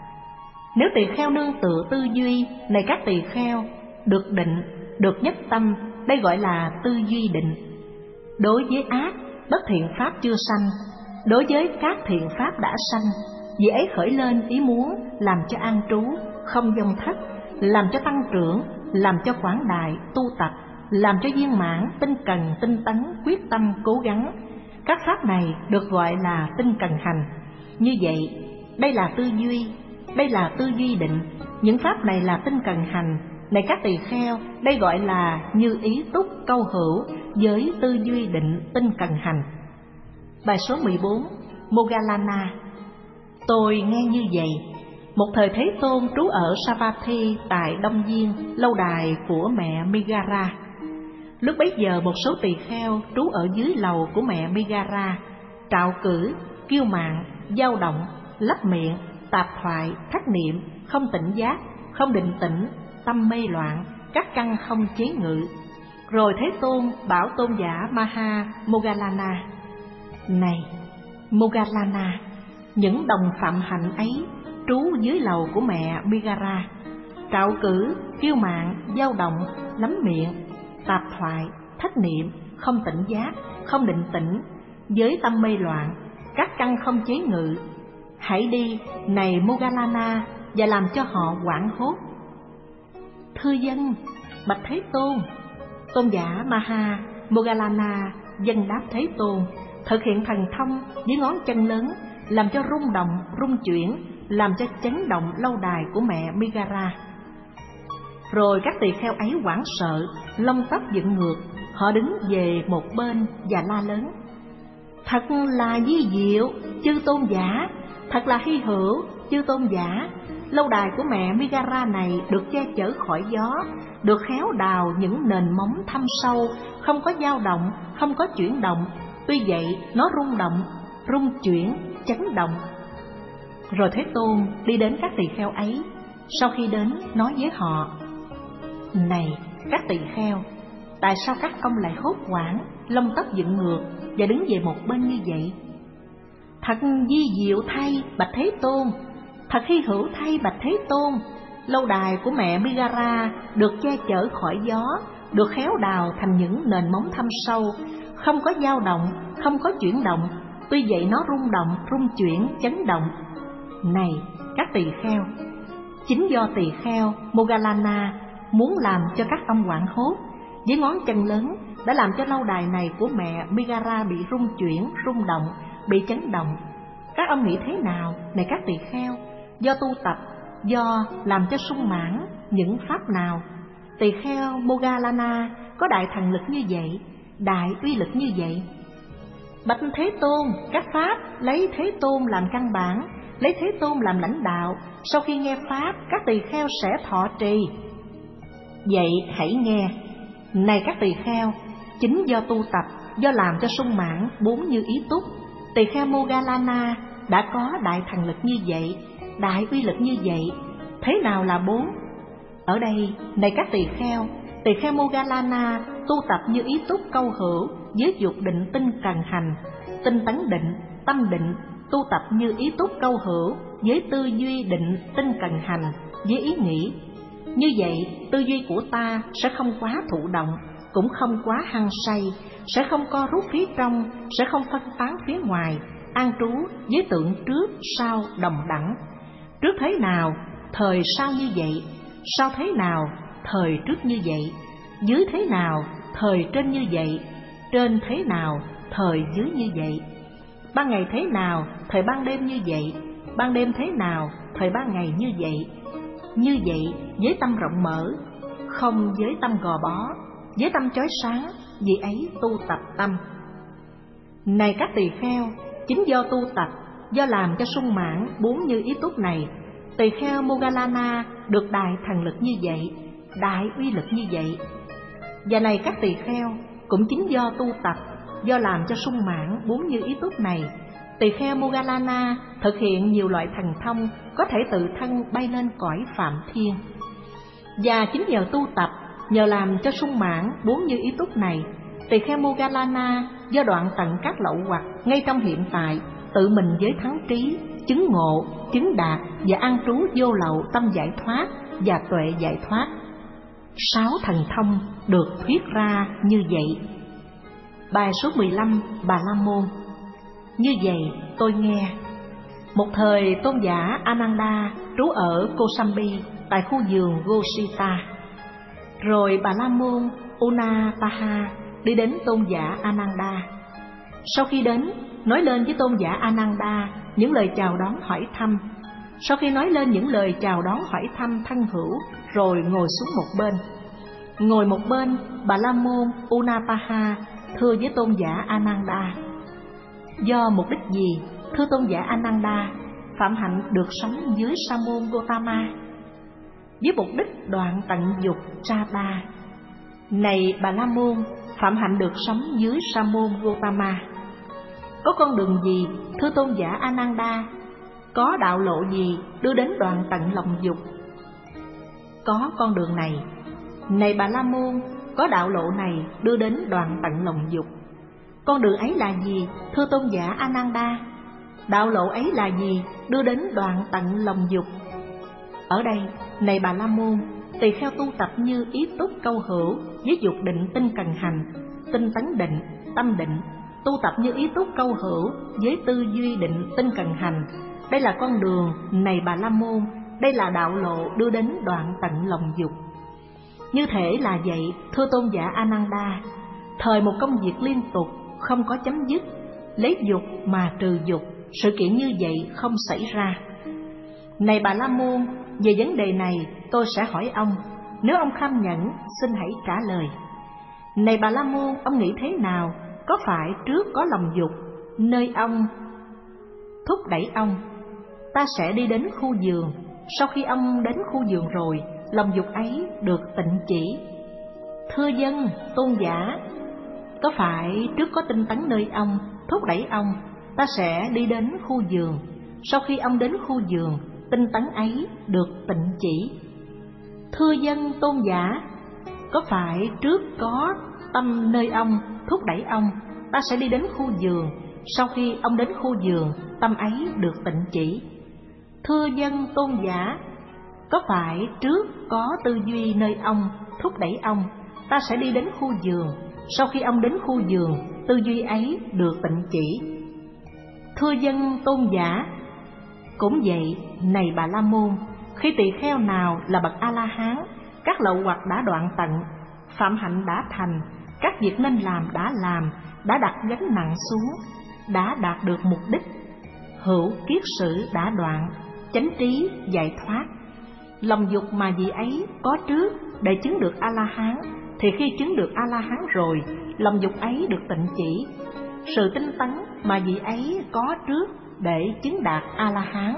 Nếu tỳ kheo nương tựa tư duy, này các tỳ kheo, được định, được nhất tâm, đây gọi là tư duy định. Đối với ác, bất thiện pháp chưa sanh, đối với các thiện pháp đã sanh, vì ấy khởi lên ý muốn làm cho an trú, không vong thất, làm cho tăng trưởng, làm cho quảng đại, tu tập, làm cho viên mãn, tinh cần, tinh tấn, quyết tâm, cố gắng. Các pháp này được gọi là tinh cần hành. Như vậy, đây là tư duy, đây là tư duy định. Những pháp này là tinh cần hành. Này các tỳ kheo, đây gọi là như ý túc câu hữu với tư duy định tinh cần hành. Bài số mười bốn, Moggallana. Tôi nghe như vậy. Một thời Thế Tôn trú ở Savatthi tại Đông Viên, lâu đài của mẹ Megara. Lúc bấy giờ một số tỳ kheo trú ở dưới lầu của mẹ Megara, trạo cử, kiêu mạn, dao động, lấp miệng, tạp thoại, thất niệm, không tỉnh giác, không định tĩnh, tâm mê loạn, các căn không chế ngự. Rồi Thế Tôn bảo tôn giả Maha Moggallana: Này Moggallana, Những đồng phạm hạnh ấy trú dưới lầu của mẹ Megara, trạo cử, kiêu mạn, dao động, lắm miệng, tạp thoại, thất niệm, không tỉnh giác, không định tĩnh, với tâm mê loạn, các căn không chế ngự. Hãy đi, này Moggallana, và làm cho họ hoảng hốt. Thưa dân, bạch Thế Tôn. Tôn giả Maha Moggallana dân đáp Thế Tôn, thực hiện thần thông với ngón chân lớn, làm cho rung động, rung chuyển, làm cho chấn động lâu đài của mẹ Megara. Rồi các tỳ kheo ấy hoảng sợ, lông tóc dựng ngược, họ đứng về một bên và la lớn: Thật là vi diệu, chư tôn giả, thật là hy hữu, chư tôn giả. Lâu đài của mẹ Megara này được che chở khỏi gió, được khéo đào những nền móng thâm sâu, không có dao động, không có chuyển động. Tuy vậy nó rung động, rung chuyển, chấn động. Rồi Thế Tôn đi đến các tỳ kheo ấy, sau khi đến nói với họ: Này các tỳ kheo, tại sao các ông lại hốt hoảng, lông tóc dựng ngược và đứng về một bên như vậy? Thật vi diệu thay bạch Thế Tôn, thật hy hữu thay bạch Thế Tôn. Lâu đài của mẹ Megara được che chở khỏi gió, được khéo đào thành những nền móng thâm sâu, không có dao động, không có chuyển động. Tuy vậy nó rung động, rung chuyển, chấn động. Này các tỳ kheo, chính do tỳ kheo Moggallana muốn làm cho các ông hoảng hốt, với ngón chân lớn đã làm cho lâu đài này của mẹ Megara bị rung chuyển, rung động, bị chấn động. Các ông nghĩ thế nào, này các tỳ kheo? Do tu tập, do làm cho sung mãn những pháp nào? Tỳ kheo Moggallana có đại thần lực như vậy, đại uy lực như vậy. Bạch Thế Tôn, các pháp lấy Thế Tôn làm căn bản, lấy Thế Tôn làm lãnh đạo. Sau khi nghe pháp, các tỳ kheo sẽ thọ trì. Vậy hãy nghe, này các tỳ kheo, chính do tu tập, do làm cho sung mãn bốn như ý túc, tỳ kheo Moggallana đã có đại thần lực như vậy, đại uy lực như vậy. Thế nào là bốn? Ở đây, này các tỳ kheo, tỳ kheo Moggallana tu tập như ý túc câu hữu với dục định tinh cần hành, tinh tấn định, tâm định, tu tập như ý túc câu hữu với tư duy định tinh cần hành, với ý nghĩ. Như vậy, tư duy của ta sẽ không quá thụ động, cũng không quá hăng say, sẽ không co rút phía trong, sẽ không phân tán phía ngoài, an trú với tượng trước sau đồng đẳng. Trước thế nào, thời sau như vậy, sau thế nào, thời trước như vậy, dưới thế nào, thời trên như vậy, trên thế nào, thời dưới như vậy, ban ngày thế nào, thời ban đêm như vậy, ban đêm thế nào, thời ban ngày như vậy. Như vậy với tâm rộng mở, không với tâm gò bó, với tâm chói sáng, vì ấy tu tập tâm. Này các tỳ kheo, chính do tu tập, do làm cho sung mãn bốn như ý túc này, tỳ kheo Moggallana được đại thần lực như vậy, đại uy lực như vậy. Và này các tỳ kheo, cũng chính do tu tập, do làm cho sung mãn bốn như ý túc này, tỳ kheo Moggallana thực hiện nhiều loại thần thông, có thể tự thân bay lên cõi phạm thiên. Và chính nhờ tu tập, nhờ làm cho sung mãn bốn như ý túc này, tỳ kheo Moggallana do đoạn tận các lậu hoặc ngay trong hiện tại, tự mình với thắng trí, chứng ngộ, chứng đạt và an trú vô lậu tâm giải thoát và tuệ giải thoát. Sáu thần thông được thuyết ra như vậy. Bài số mười lăm, Bà La Môn. Như vậy tôi nghe, một thời tôn giả Ananda trú ở Kosambi tại khu vườn Gosita. Rồi Bà La Môn Unapaha đi đến tôn giả Ananda. Sau khi đến, nói lên với tôn giả Ananda những lời chào đón hỏi thăm. Sau khi nói lên những lời chào đón hỏi thăm thân hữu, rồi ngồi xuống một bên. Ngồi một bên, Bà La Môn Unapaha thưa với tôn giả Ananda: Do mục đích gì, thưa tôn giả Ananda, Phạm Hạnh được sống dưới Sa môn Gotama? Với mục đích đoạn tận dục Trapa. Này Bà La Môn, Phạm Hạnh được sống dưới Sa môn Gotama. Có con đường gì, thưa tôn giả Ananda? Có đạo lộ gì đưa đến đoạn tận lòng dục? Có con đường này. Này Bà La Môn, có đạo lộ này đưa đến đoạn tận lòng dục. Con đường ấy là gì, thưa tôn giả Ananda? Đạo lộ ấy là gì? Đưa đến đoạn tận lòng dục. Ở đây, này Bà La Môn, tỳ kheo tu tập như ý túc câu hữu với dục định tinh cần hành, tinh tấn định, tâm định, tu tập như ý túc câu hữu với tư duy định tinh cần hành. Đây là con đường, này Bà La Môn, đây là đạo lộ đưa đến đoạn tận lòng dục. Như thể là vậy, thưa tôn giả Ananda, thời một công việc liên tục, không có chấm dứt, lấy dục mà trừ dục, sự kiện như vậy không xảy ra. Này Bà La Môn, về vấn đề này tôi sẽ hỏi ông, nếu ông kham nhẫn, xin hãy trả lời. Này Bà La Môn, ông nghĩ thế nào? Có phải trước có lòng dục, nơi ông thúc đẩy ông, ta sẽ đi đến khu vườn, sau khi ông đến khu vườn rồi, lòng dục ấy được tịnh chỉ? Thưa dân, tôn giả, có phải trước có tinh tấn nơi ông, thúc đẩy ông, ta sẽ đi đến khu vườn, sau khi ông đến khu vườn, tinh tấn ấy được tịnh chỉ? Thưa dân, tôn giả, có phải trước có tâm nơi ông, thúc đẩy ông, ta sẽ đi đến khu vườn, sau khi ông đến khu vườn, tâm ấy được tịnh chỉ? Thưa dân, tôn giả, có phải trước có tư duy nơi ông, thúc đẩy ông, ta sẽ đi đến khu vườn, sau khi ông đến khu vườn, tư duy ấy được tịnh chỉ? Thưa dân, tôn giả, cũng vậy, này Bà La Môn, khi tỳ kheo nào là bậc A-la-hán, các lậu hoặc đã đoạn tận, phạm hạnh đã thành, các việc nên làm đã làm, đã đặt gánh nặng xuống, đã đạt được mục đích, hữu kiết sử đã đoạn, chánh trí giải thoát. Lòng dục mà vị ấy có trước để chứng được A-la-hán, thì khi chứng được A-la-hán rồi, lòng dục ấy được tịnh chỉ. Sự tinh tấn mà vị ấy có trước để chứng đạt A-la-hán,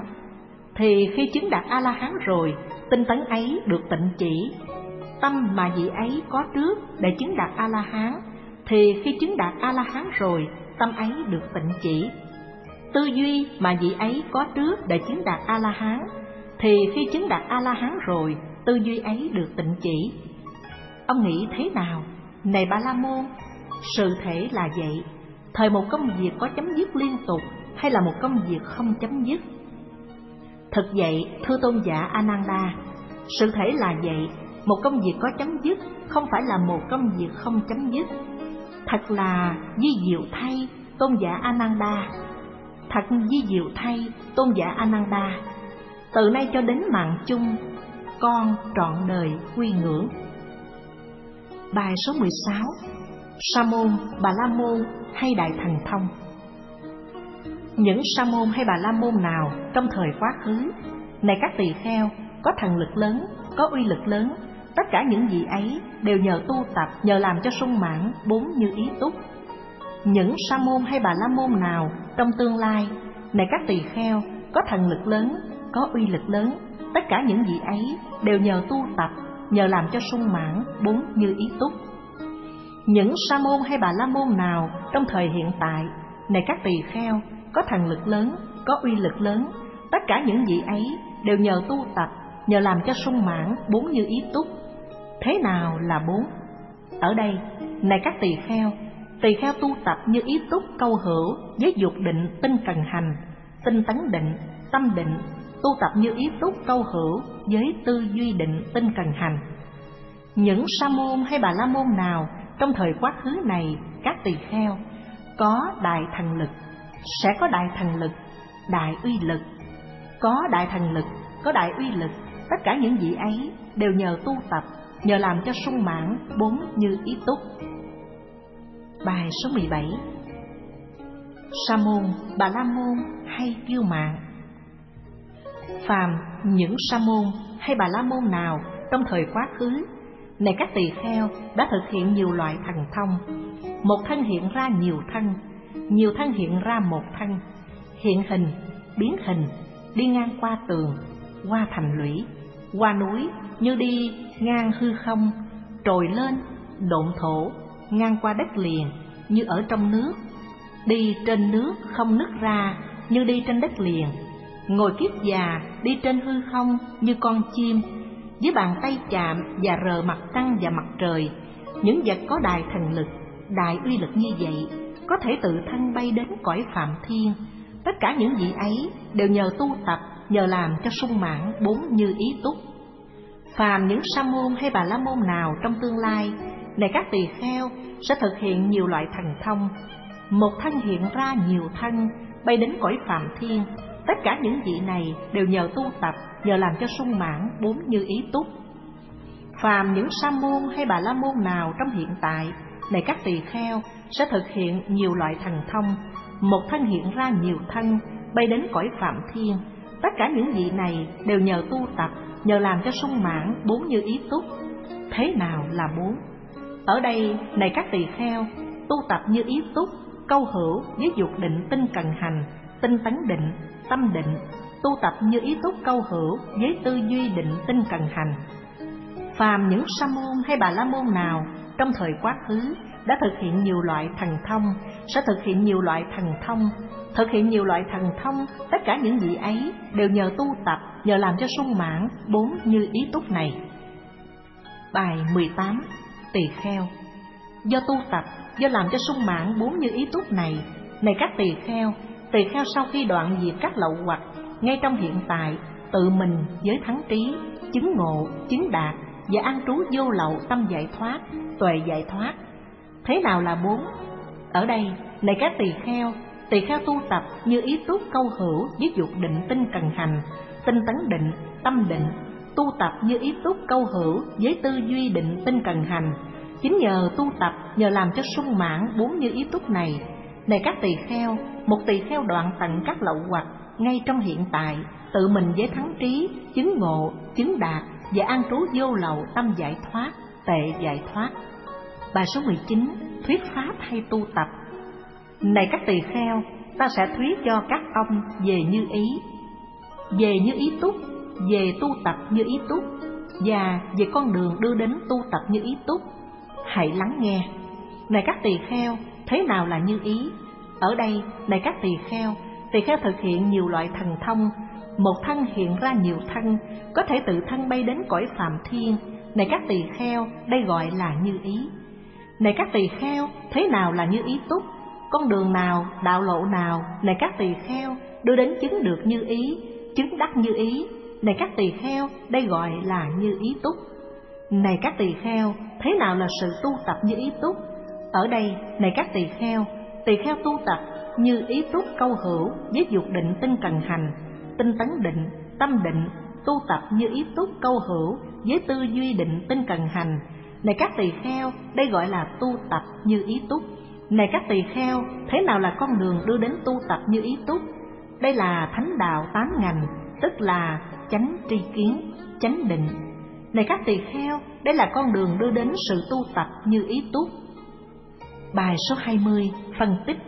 thì khi chứng đạt A-la-hán rồi, tinh tấn ấy được tịnh chỉ. Tâm mà vị ấy có trước để chứng đạt A-la-hán, thì khi chứng đạt A-la-hán rồi, tâm ấy được tịnh chỉ. Tư duy mà vị ấy có trước để chứng đạt A-la-hán, thì khi chứng đạt A-la-hán rồi, tư duy ấy được tịnh chỉ. Ông nghĩ thế nào? Này Bà La Môn, sự thể là vậy, thời một công việc có chấm dứt liên tục, hay là một công việc không chấm dứt? Thực vậy, thưa tôn giả Ananda, sự thể là vậy, một công việc có chấm dứt không phải là một công việc không chấm dứt. Thật là vi diệu thay, tôn giả Ananda, thật vi diệu thay, tôn giả Ananda. Từ nay cho đến mạng chung, con trọn đời quy ngưỡng. Bài số mười sáu. Sa môn, Bà La Môn hay Đại Thần Thông? Những sa môn hay Bà La Môn nào trong thời quá khứ, này các tỳ kheo, có thần lực lớn, có uy lực lớn, tất cả những vị ấy đều nhờ tu tập, nhờ làm cho sung mãn bốn như ý túc. Những sa môn hay Bà La Môn nào trong tương lai, này các tỳ kheo, có thần lực lớn, có uy lực lớn, tất cả những vị ấy đều nhờ tu tập, nhờ làm cho sung mãn bốn như ý túc. Những sa môn hay Bà La Môn nào trong thời hiện tại, này các tỳ kheo, có thần lực lớn, có uy lực lớn, tất cả những vị ấy đều nhờ tu tập, nhờ làm cho sung mãn bốn như ý túc. Thế nào là bốn? Ở đây, này các tỳ kheo, tỳ kheo tu tập như ý túc câu hữu với dục định tinh cần hành, tinh tấn định, tâm định, tu tập như ý túc câu hữu với tư duy định tinh cần hành. Những sa môn hay Bà La Môn nào trong thời quá khứ này, các tỳ kheo, có đại thần lực, sẽ có đại thần lực, đại uy lực. Có đại thần lực, có đại uy lực, tất cả những vị ấy đều nhờ tu tập, nhờ làm cho sung mãn bốn như ý túc. Bài số mười bảy. Sa môn, Bà La Môn hay kiêu mạn? Phàm những sa môn hay Bà La Môn nào trong thời quá khứ, này các tỳ kheo, đã thực hiện nhiều loại thần thông. Một thân hiện ra nhiều thân, nhiều thân hiện ra một thân, hiện hình, biến hình, đi ngang qua tường, qua thành lũy, qua núi như đi ngang hư không, trồi lên, độn thổ, ngang qua đất liền như ở trong nước, đi trên nước không nứt ra như đi trên đất liền, ngồi kiết già đi trên hư không như con chim, với bàn tay chạm và rờ mặt trăng và mặt trời. Những vật có đại thần lực, đại uy lực như vậy có thể tự thân bay đến cõi phạm thiên, tất cả những vị ấy đều nhờ tu tập, nhờ làm cho sung mãn bốn như ý túc. Phàm những sa môn hay bà la môn nào trong tương lai, này các tỳ kheo, sẽ thực hiện nhiều loại thần thông, một thân hiện ra nhiều thân, bay đến cõi phạm thiên. Tất cả những vị này đều nhờ tu tập, nhờ làm cho sung mãn bốn như ý túc. Phàm những sa môn hay bà la môn nào trong hiện tại, này các tỳ kheo, sẽ thực hiện nhiều loại thần thông, một thân hiện ra nhiều thân, bay đến cõi phạm thiên. Tất cả những vị này đều nhờ tu tập, nhờ làm cho sung mãn bốn như ý túc. Thế nào là bốn? Ở đây, này các tỳ kheo, tu tập như ý túc, câu hữu với dục định tinh cần hành, tinh tấn định, tâm định. Tu tập như ý túc câu hữu với tư duy định tinh cần hành. Phàm những sa môn hay bà la môn nào trong thời quá khứ đã thực hiện nhiều loại thần thông, sẽ thực hiện nhiều loại thần thông, thực hiện nhiều loại thần thông. Tất cả những vị ấy đều nhờ tu tập, nhờ làm cho sung mãn bốn như ý túc này. Bài mười tám. Tỳ kheo. Do tu tập, do làm cho sung mãn bốn như ý túc này, này các tỳ kheo, tỳ kheo sau khi đoạn diệt các lậu hoặc, ngay trong hiện tại, tự mình với thắng trí, chứng ngộ, chứng đạt và an trú vô lậu tâm giải thoát, tuệ giải thoát. Thế nào là bốn? Ở đây, này các tỳ kheo, tỳ kheo tu tập như ý túc câu hữu với dục định tinh cần hành, tinh tấn định, tâm định. Tu tập như ý túc câu hữu với tư duy định tinh cần hành. Chính nhờ tu tập, nhờ làm cho sung mãn bốn như ý túc này, này các tỳ kheo, một tỳ kheo đoạn tận các lậu hoặc ngay trong hiện tại, tự mình với thắng trí, chứng ngộ, chứng đạt và an trú vô lậu tâm giải thoát, tệ giải thoát. Bài số mười chín. Thuyết pháp hay tu tập. Này các tỳ kheo, ta sẽ thuyết cho các ông về như ý, về như ý túc, về tu tập như ý túc, và về con đường đưa đến tu tập như ý túc. Hãy lắng nghe. Này các tỳ kheo, thế nào là như ý? Ở đây, này các tỳ kheo, tỳ kheo thực hiện nhiều loại thần thông, một thân hiện ra nhiều thân, có thể tự thân bay đến cõi phạm thiên. Này các tỳ kheo, đây gọi là như ý. Này các tỳ kheo, thế nào là như ý túc? Con đường nào, đạo lộ nào, này các tỳ kheo, đưa đến chứng được như ý, chứng đắc như ý? Này các tỳ kheo, đây gọi là như ý túc. Này các tỳ kheo, thế nào là sự tu tập như ý túc? Ở đây, này các tỳ kheo, tỳ kheo tu tập như ý túc câu hữu với dục định tinh cần hành, tinh tấn định, tâm định. Tu tập như ý túc câu hữu với tư duy định tinh cần hành. Này các tỳ kheo, đây gọi là tu tập như ý túc. Này các tỳ kheo, thế nào là con đường đưa đến tu tập như ý túc? Đây là thánh đạo tám ngành, tức là chánh tri kiến, chánh định. Này các tỳ kheo, đây là con đường đưa đến sự tu tập như ý túc. Bài số hai mươi. Phân tích.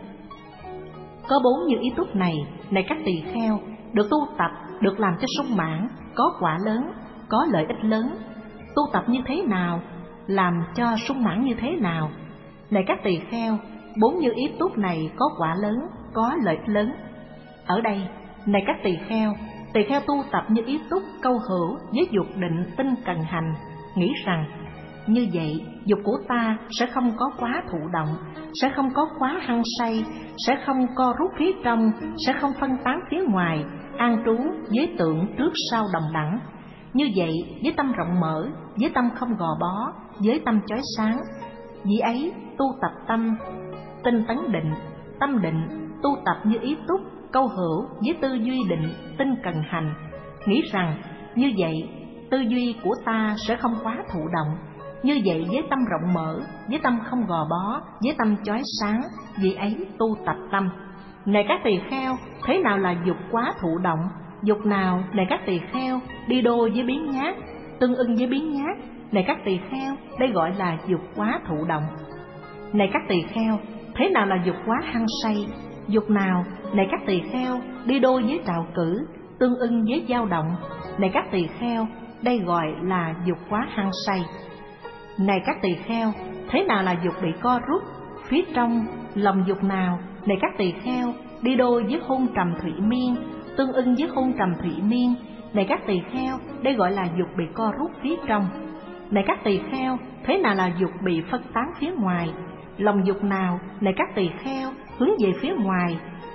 Có bốn như ý túc này, này các tỳ kheo, được tu tập, được làm cho sung mãn, có quả lớn, có lợi ích lớn. Tu tập như thế nào? Làm cho sung mãn như thế nào? Này các tỳ kheo, bốn như ý túc này có quả lớn, có lợi ích lớn. Ở đây, này các tỳ kheo, tỳ kheo tu tập như ý túc câu hữu với dục định tinh cần hành, nghĩ rằng như vậy dục của ta sẽ không có quá thụ động, sẽ không có quá hăng say, sẽ không co rút phía trong, sẽ không phân tán phía ngoài, an trú với tượng trước sau đồng đẳng. Như vậy với tâm rộng mở, với tâm không gò bó, với tâm chói sáng, vì ấy tu tập tâm tinh tấn định, tâm định. Tu tập như ý túc câu hữu với tư duy định tinh cần hành, nghĩ rằng như vậy tư duy của ta sẽ không quá thụ động. Như vậy với tâm rộng mở, với tâm không gò bó, với tâm chói sáng, vì ấy tu tập tâm. Này các tỳ kheo, thế nào là dục quá thụ động? Dục nào, này các tỳ kheo, đi đôi với biến nhát, tương ưng với biến nhát. Này các tỳ kheo, đây gọi là dục quá thụ động. Này các tỳ kheo, thế nào là dục quá hăng say? Dục nào, này các tỳ kheo, đi đôi với trạo cử, tương ưng với dao động. Này các tỳ kheo, đây gọi là dục quá hăng say. Này các tỳ kheo, thế nào là dục bị co rút phía trong? Lòng dục nào, này các tỳ kheo, đi đôi với hôn trầm thủy miên, tương ưng với hôn trầm thủy miên. Này các tỳ kheo, đây gọi là dục bị co rút phía trong. Này các tỳ kheo, thế nào là dục bị phân tán phía ngoài? Lòng dục nào, này các tỳ kheo, hướng về phía ngoài,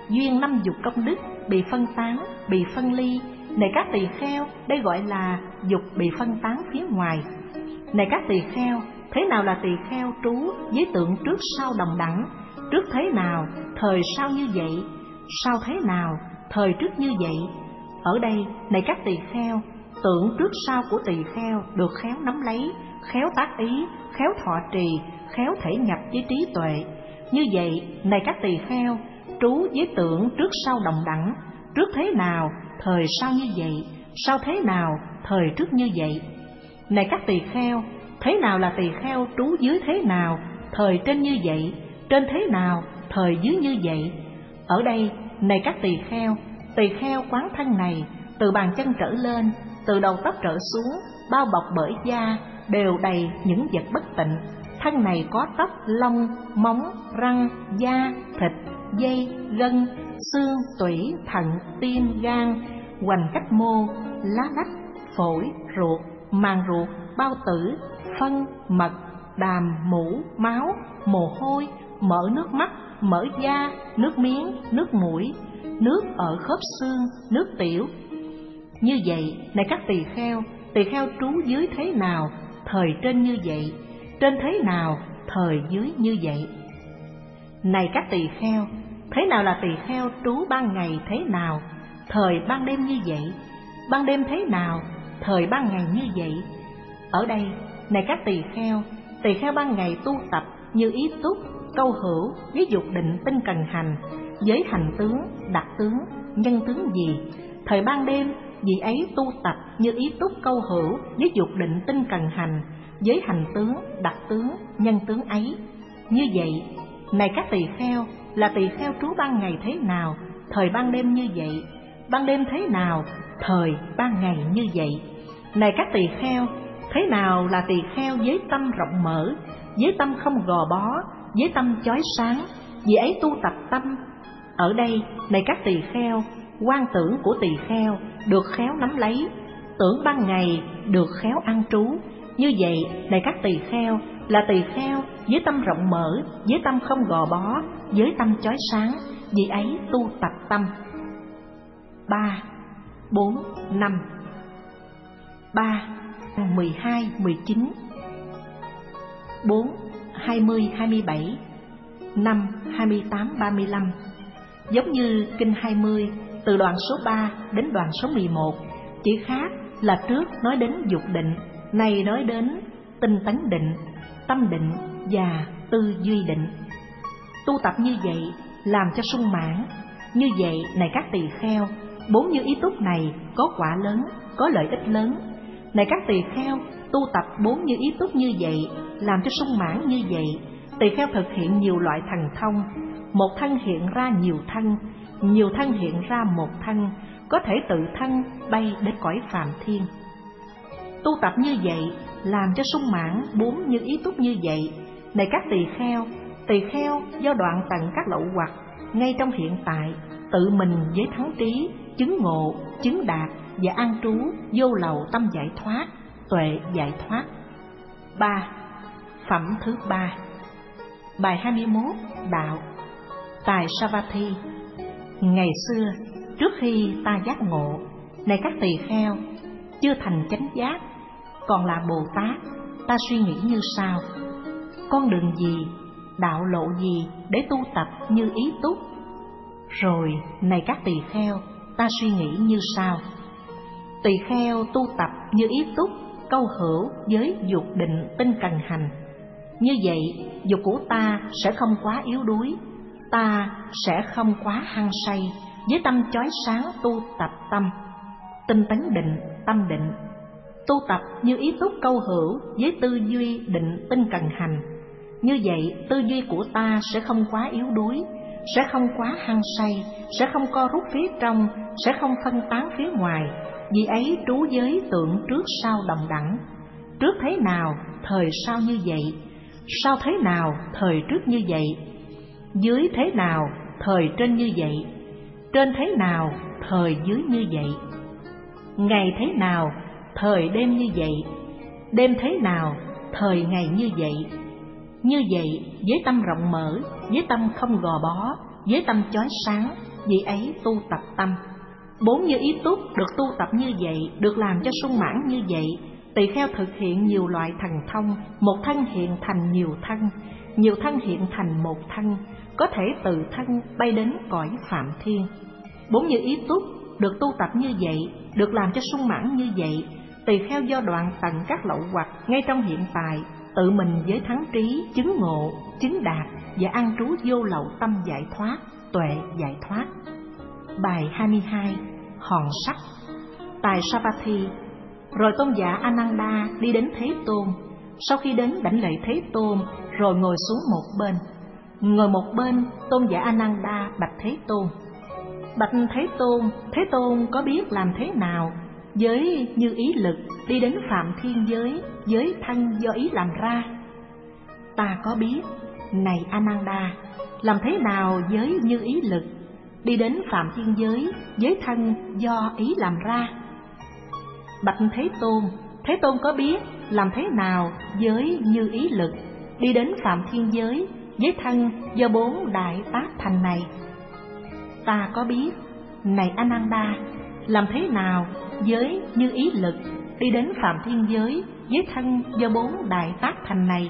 duyên năm dục công đức bị phân tán, bị phân ly. Này các tỳ kheo, đây gọi là dục bị phân tán phía ngoài. Này các tỳ kheo, thế nào là tỳ kheo trú với tượng trước sau đồng đẳng? Trước thế nào, thời sau như vậy, sau thế nào, thời trước như vậy. Ở đây, này các tỳ kheo, tượng trước sau của tỳ kheo được khéo nắm lấy, khéo tác ý, khéo thọ trì, khéo thể nhập với trí tuệ. Như vậy, này các tỳ kheo, trú với tượng trước sau đồng đẳng. Trước thế nào, thời sau như vậy, sau thế nào, thời trước như vậy. Này các tỳ kheo, thế nào là tỳ kheo trú dưới thế nào, thời trên như vậy, trên thế nào, thời dưới như vậy. Ở đây, này các tỳ kheo, tỳ kheo quán thân này, từ bàn chân trở lên, từ đầu tóc trở xuống, bao bọc bởi da, đều đầy những vật bất tịnh. Thân này có tóc, lông, móng, răng, da, thịt, dây, gân, xương, tủy, thận, tim, gan, hoành cách mô, lá lách, phổi, ruột, màng ruột, bao tử, phân, mật, đàm, mũ, máu, mồ hôi, mỡ nước mắt, mỡ da, nước miếng, nước mũi, nước ở khớp xương, nước tiểu. Như vậy, này các tỳ kheo, tỳ kheo trú dưới thế nào, thời trên như vậy, trên thế nào, thời dưới như vậy. Này các tỳ kheo, thế nào là tỳ kheo trú ban ngày thế nào, thời ban đêm như vậy, ban đêm thế nào, thời ban ngày như vậy. Ở đây, này các tỳ kheo, tỳ kheo ban ngày tu tập như ý túc, câu hữu, với dục định tinh cần hành, với hành tướng, đặc tướng, nhân tướng gì. Thời ban đêm, vì ấy tu tập như ý túc câu hữu, với dục định tinh cần hành, với hành tướng, đặc tướng, nhân tướng ấy. Như vậy, này các tỳ kheo, là tỳ kheo trú ban ngày thế nào, thời ban đêm như vậy, ban đêm thế nào, thời ban ngày như vậy. Này các tỳ kheo, thế nào là tỳ kheo với tâm rộng mở, với tâm không gò bó, với tâm chói sáng, vì ấy tu tập tâm. Ở đây, này các tỳ kheo, quan tưởng của tỳ kheo được khéo nắm lấy, tưởng ban ngày được khéo an trú. Như vậy, này các tỳ kheo, là tỳ kheo với tâm rộng mở, với tâm không gò bó, với tâm chói sáng, vì ấy tu tập tâm. Ba, bốn, năm. Ba, mười hai, mười chín. Bốn, hai mươi, hai mươi bảy. Năm, hai mươi tám, ba mươi lăm. Giống như kinh hai mươi, từ đoạn số ba đến đoạn số mười một, chỉ khác là trước nói đến dục định, này nói đến tinh tấn định, tâm định và tư duy định. Tu tập như vậy làm cho sung mãn. Như vậy, này các tỳ kheo, bốn như ý túc này có quả lớn, có lợi ích lớn. Này các tỳ kheo, tu tập bốn như ý túc như vậy làm cho sung mãn. Như vậy, tỳ kheo thực hiện nhiều loại thần thông, một thân hiện ra nhiều thân, nhiều thân hiện ra một thân, có thể tự thân bay đến cõi phàm thiên. Tu tập như vậy làm cho sung mãn bốn như ý túc như vậy. Này các tỳ kheo, tỳ kheo do đoạn tận các lậu hoặc, ngay trong hiện tại, tự mình với thắng trí, chứng ngộ, chứng đạt và an trú vô lậu tâm giải thoát, tuệ giải thoát. Ba. Phẩm thứ ba. Bài hai mươi mốt. Đạo. Tài Savatthi. Ngày xưa, trước khi ta giác ngộ, này các tỳ kheo, chưa thành chánh giác, còn là Bồ Tát, ta suy nghĩ như sau: con đường gì, đạo lộ gì để tu tập như ý túc? Rồi, này các tỳ kheo, ta suy nghĩ như sau: tỳ kheo tu tập như ý túc, câu hữu với dục định tinh cần hành. Như vậy, dục của ta sẽ không quá yếu đuối, ta sẽ không quá hăng say, với tâm chói sáng tu tập tâm, tinh tấn định, tâm định. Tu tập như ý túc câu hữu với tư duy định tinh cần hành. Như vậy, tư duy của ta sẽ không quá yếu đuối, sẽ không quá hăng say, sẽ không co rút phía trong, sẽ không phân tán phía ngoài. Vì ấy trú giới tượng trước sau đồng đẳng. Trước thế nào, thời sau như vậy, sau thế nào, thời trước như vậy, dưới thế nào, thời trên như vậy, trên thế nào, thời dưới như vậy, ngày thế nào, thời đêm như vậy, đêm thế nào, thời ngày như vậy. Như vậy, với tâm rộng mở, với tâm không gò bó, với tâm chói sáng, vì ấy tu tập tâm. Bốn như ý túc được tu tập như vậy, được làm cho sung mãn như vậy, tỳ kheo thực hiện nhiều loại thần thông, một thân hiện thành nhiều thân, nhiều thân hiện thành một thân, có thể từ thân bay đến cõi Phạm Thiên. Bốn như ý túc được tu tập như vậy, được làm cho sung mãn như vậy, tỳ kheo do đoạn tận các lậu hoặc ngay trong hiện tại, tự mình với thắng trí, chứng ngộ, chứng đạt và an trú vô lậu tâm giải thoát, tuệ giải thoát. Bài hai mươi hai. Hòn sắt. Tại Savatthi, rồi tôn giả Ananda đi đến Thế Tôn. Sau khi đến đảnh lễ Thế Tôn, rồi ngồi xuống một bên. Ngồi một bên, tôn giả Ananda bạch Thế Tôn: Bạch Thế Tôn, Thế Tôn có biết làm thế nào với như ý lực đi đến Phạm Thiên giới, giới thân do ý làm ra? Ta có biết. Này Ananda, làm thế nào với như ý lực đi đến Phạm Thiên giới, giới thân do ý làm ra? Bạch Thế Tôn, Thế Tôn có biết làm thế nào với như ý lực đi đến Phạm Thiên giới, giới thân do bốn đại tác thành này? Ta có biết. Này Ananda, làm thế nào với như ý lực đi đến Phạm Thiên giới, giới thân do bốn đại tác thành này?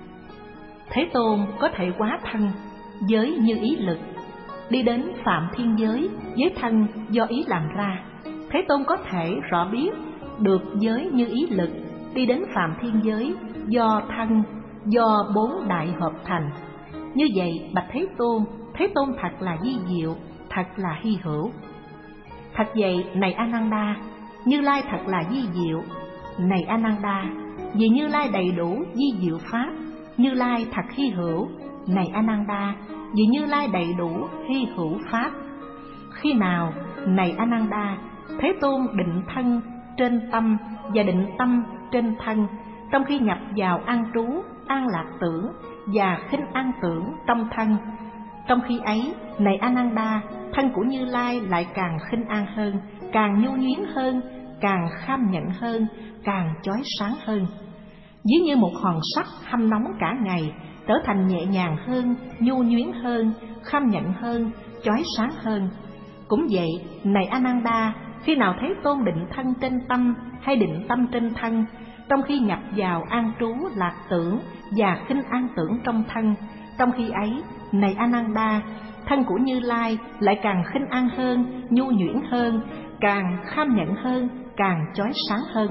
Thế Tôn có thể hóa thân với như ý lực đi đến Phạm Thiên giới, giới thân do ý làm ra. Thế Tôn có thể rõ biết được giới như ý lực đi đến Phạm Thiên giới do thân, do bốn đại hợp thành. Như vậy bạch Thế Tôn, Thế Tôn thật là vi diệu, thật là hy hữu. Thật vậy, này Ananda, Như Lai thật là vi diệu. Này Ananda, vì Như Lai đầy đủ vi diệu pháp, Như Lai thật hy hữu. Này Ananda, vì Như Lai đầy đủ hy hữu pháp. Khi nào, này Ananda, Thế Tôn định thân trên tâm và định tâm trên thân, trong khi nhập vào an trú, an lạc tưởng và khinh an tưởng trong thân. Trong khi ấy, này Ananda, thân của Như Lai lại càng khinh an hơn, càng nhu nhuyến hơn, càng kham nhẫn hơn, càng chói sáng hơn. Ví như một hòn sắt hâm nóng cả ngày, trở thành nhẹ nhàng hơn, nhu nhuyến hơn, kham nhẫn hơn, chói sáng hơn. Cũng vậy, này Ananda, khi nào Thế Tôn định thân trên tâm hay định tâm trên thân, trong khi nhập vào an trú lạc tưởng và khinh an tưởng trong thân, trong khi ấy, này Ananda, thân của Như Lai lại càng khinh an hơn, nhu nhuyễn hơn, càng kham nhẫn hơn, càng chói sáng hơn.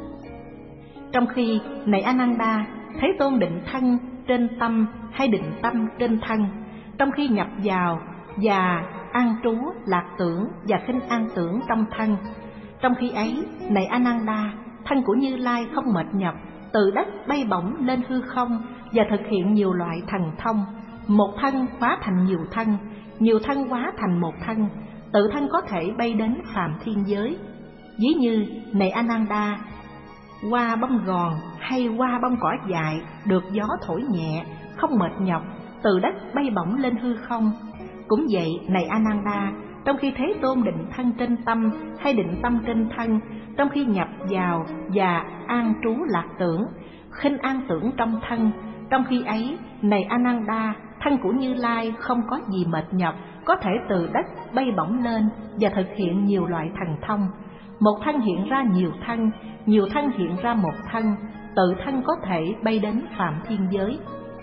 Trong khi, này Ananda, Thế Tôn định thân trên tâm hay định tâm trên thân, trong khi nhập vào và an trú lạc tưởng và khinh an tưởng trong thân, trong khi ấy, này Ananda, thân của Như Lai không mệt nhọc, từ đất bay bổng lên hư không và thực hiện nhiều loại thần thông, một thân hóa thành nhiều thân, nhiều thân hóa thành một thân, tự thân có thể bay đến Phạm Thiên giới. Ví như, này Ananda, hoa bông gòn hay hoa bông cỏ dại được gió thổi nhẹ, không mệt nhọc, từ đất bay bổng lên hư không. Cũng vậy, này Ananda, trong khi Thế Tôn định thân trên tâm hay định tâm trên thân, trong khi nhập vào và an trú lạc tưởng, khinh an tưởng trong thân, trong khi ấy, này Ananda, thân của Như Lai không có gì mệt nhọc, có thể từ đất bay bổng lên và thực hiện nhiều loại thần thông. Một thân hiện ra nhiều thân, nhiều thân hiện ra một thân, tự thân có thể bay đến Phạm Thiên giới.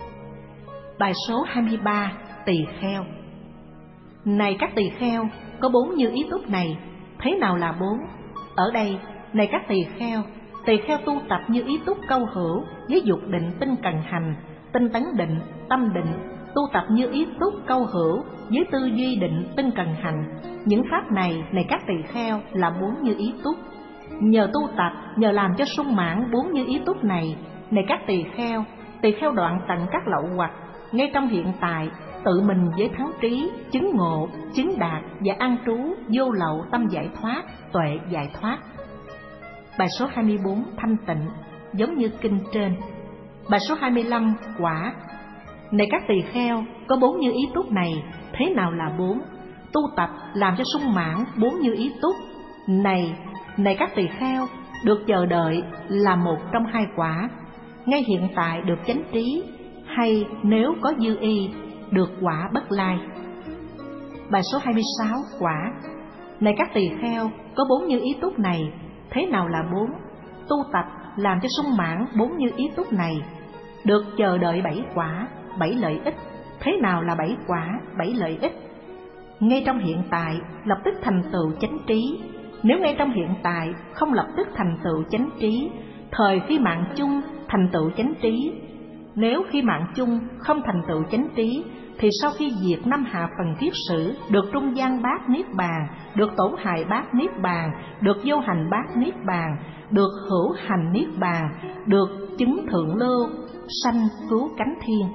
Bài số hai mươi ba. Tỳ kheo. Này các tỳ kheo, có bốn như ý túc này. Thế nào là bốn? Ở đây, này các tỳ kheo, tỳ kheo tu tập như ý túc câu hữu với dục định tinh cần hành, tinh tấn định, tâm định, tu tập như ý túc câu hữu với tư duy định tinh cần hành. Những pháp này, này các tỳ kheo, là bốn như ý túc. Nhờ tu tập, nhờ làm cho sung mãn bốn như ý túc này, này các tỳ kheo, tỳ kheo đoạn tận các lậu hoặc ngay trong hiện tại, tự mình với thắng trí, chứng ngộ, chứng đạt và an trú vô lậu tâm giải thoát, tuệ giải thoát. Bài số hai mươi bốn. Thanh tịnh, giống như kinh trên. Bài số hai mươi lăm. Quả. Này các tỳ kheo, có bốn như ý túc này. Thế nào là bốn? Tu tập làm cho sung mãn bốn như ý túc này. Này các tỳ kheo, được chờ đợi là một trong hai quả. Ngay hiện tại được chánh trí, hay nếu có dư y, được quả bất lai. Bài số hai mươi sáu, quả. Này các tỳ kheo, có bốn như ý túc này, thế nào là bốn? Tu tập làm cho sung mãn bốn như ý túc này, được chờ đợi bảy quả, bảy lợi ích. Thế nào là bảy quả, bảy lợi ích? Ngay trong hiện tại lập tức thành tựu chánh trí. Nếu ngay trong hiện tại không lập tức thành tựu chánh trí, thời khi mạng chung thành tựu chánh trí. Nếu khi mạng chung không thành tựu chánh trí, thì sau khi diệt năm hạ phần kiết sử, được trung gian bát niết bàn, được tổn hại bát niết bàn, được vô hành bát niết bàn, được hữu hành niết bàn, được chứng thượng lưu, sanh cứu cánh thiên.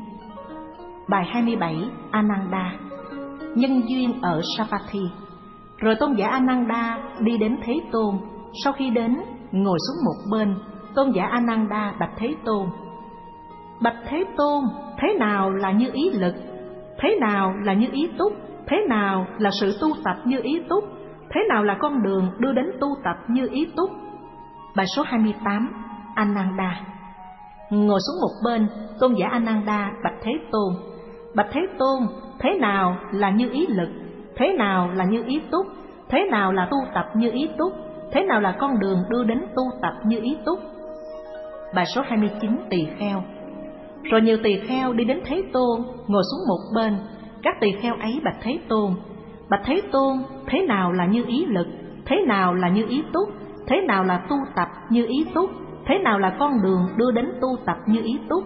Bài hai mươi bảy, Ananda. Nhân duyên ở Savatthi. Rồi tôn giả Ananda đi đến Thế Tôn. Sau khi đến, ngồi xuống một bên. Tôn giả Ananda bạch Thế Tôn: Bạch Thế Tôn, thế nào là như ý lực? Thế nào là như ý túc? Thế nào là sự tu tập như ý túc? Thế nào là con đường đưa đến tu tập như ý túc? Bài số hai mươi tám, Ananda. Ngồi xuống một bên, tôn giả Ananda bạch Thế Tôn: Bạch Thế Tôn, thế nào là như ý lực? Thế nào là như ý túc? Thế nào là tu tập như ý túc? Thế nào là con đường đưa đến tu tập như ý túc? Bài số hai mươi chín, tỳ kheo. Rồi nhiều tỳ kheo đi đến Thế Tôn, ngồi xuống một bên. Các tỳ kheo ấy bạch Thế Tôn: Bạch Thế Tôn, thế nào là như ý lực? Thế nào là như ý túc? Thế nào là tu tập như ý túc? Thế nào là con đường đưa đến tu tập như ý túc?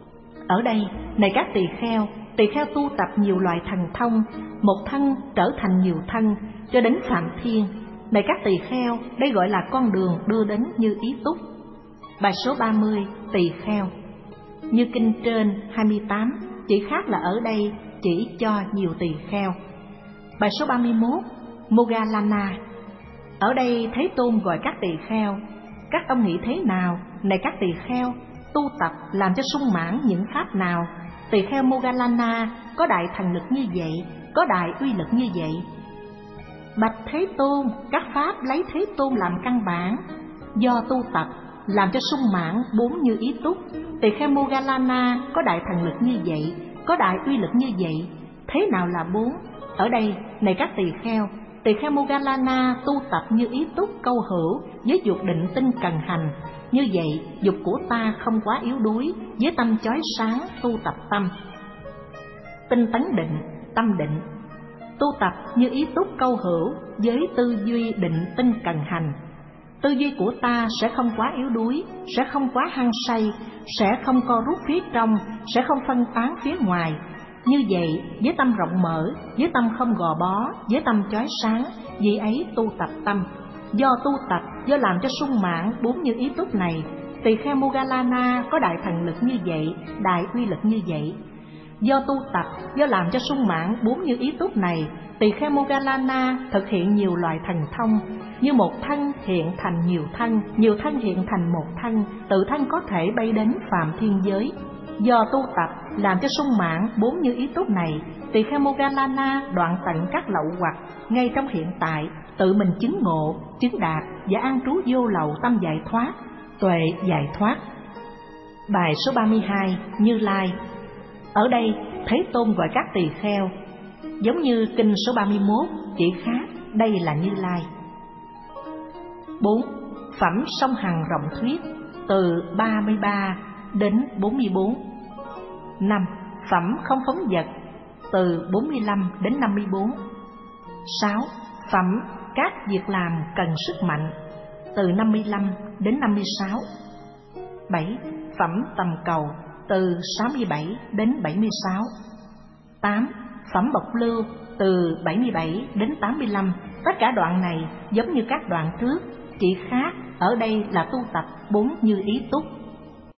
Ở đây, này các tỳ kheo, tỳ kheo tu tập nhiều loại thần thông, một thân trở thành nhiều thân, cho đến phạm thiên. Này các tỳ kheo, đây gọi là con đường đưa đến như ý túc. Bài số ba mươi, tỳ kheo. Như kinh trên hai mươi tám, chỉ khác là ở đây chỉ cho nhiều tỳ kheo. Bài số ba mươi mốt, Moggallana. Ở đây Thế Tôn gọi các tỳ kheo: Các ông nghĩ thế nào, này các tỳ kheo? Tu tập làm cho sung mãn những pháp nào? Tỳ kheo Moggallana có đại thần lực như vậy, có đại uy lực như vậy. Bạch Thế Tôn, các pháp lấy Thế Tôn làm căn bản, do tu tập làm cho sung mãn bốn như ý túc. Tỳ kheo Moggallana có đại thần lực như vậy, có đại uy lực như vậy. Thế nào là bốn? Ở đây, này các tỳ kheo, tỳ kheo Moggallana tu tập như ý túc câu hữu, với dục định tinh cần hành. Như vậy, dục của ta không quá yếu đuối, với tâm chói sáng tu tập tâm. Tinh tấn định, tâm định. Tu tập như ý túc câu hữu, với tư duy định tinh cần hành. Tư duy của ta sẽ không quá yếu đuối, sẽ không quá hăng say, sẽ không co rút phía trong, sẽ không phân tán phía ngoài. Như vậy, với tâm rộng mở, với tâm không gò bó, với tâm chói sáng, vì ấy tu tập tâm. Do tu tập, do làm cho sung mãn bốn như ý túc này, tỳ kheo Moggallana có đại thần lực như vậy, đại uy lực như vậy. Do tu tập, do làm cho sung mãn bốn như ý túc này, tỳ kheo Moggallana thực hiện nhiều loại thần thông, như một thân hiện thành nhiều thân, nhiều thân hiện thành một thân, tự thân có thể bay đến phạm thiên giới. Do tu tập làm cho sung mãn bốn như ý túc này, tỳ kheo Moggallana đoạn tận các lậu hoặc ngay trong hiện tại, tự mình chứng ngộ, chứng đạt và an trú vô lậu tâm giải thoát, tuệ giải thoát. Bài số ba mươi hai, Như Lai. Ở đây Thế Tôn gọi các tỳ kheo, giống như kinh số ba mươi mốt, chỉ khác đây là Như Lai. Bốn. Phẩm song hằng rộng thuyết, từ ba mươi ba đến bốn mươi bốn. Năm. Phẩm không phóng dật, từ bốn mươi lăm đến năm mươi bốn. Sáu. Phẩm các việc làm cần sức mạnh, từ năm mươi lăm đến năm mươi sáu. Bảy. Phẩm tầm cầu, từ sáu mươi bảy đến bảy mươi sáu. Tám. Phẩm bộc lưu, từ bảy mươi bảy đến tám mươi lăm. Tất cả đoạn này giống như các đoạn trước, chỉ khác ở đây là tu tập bốn như ý túc.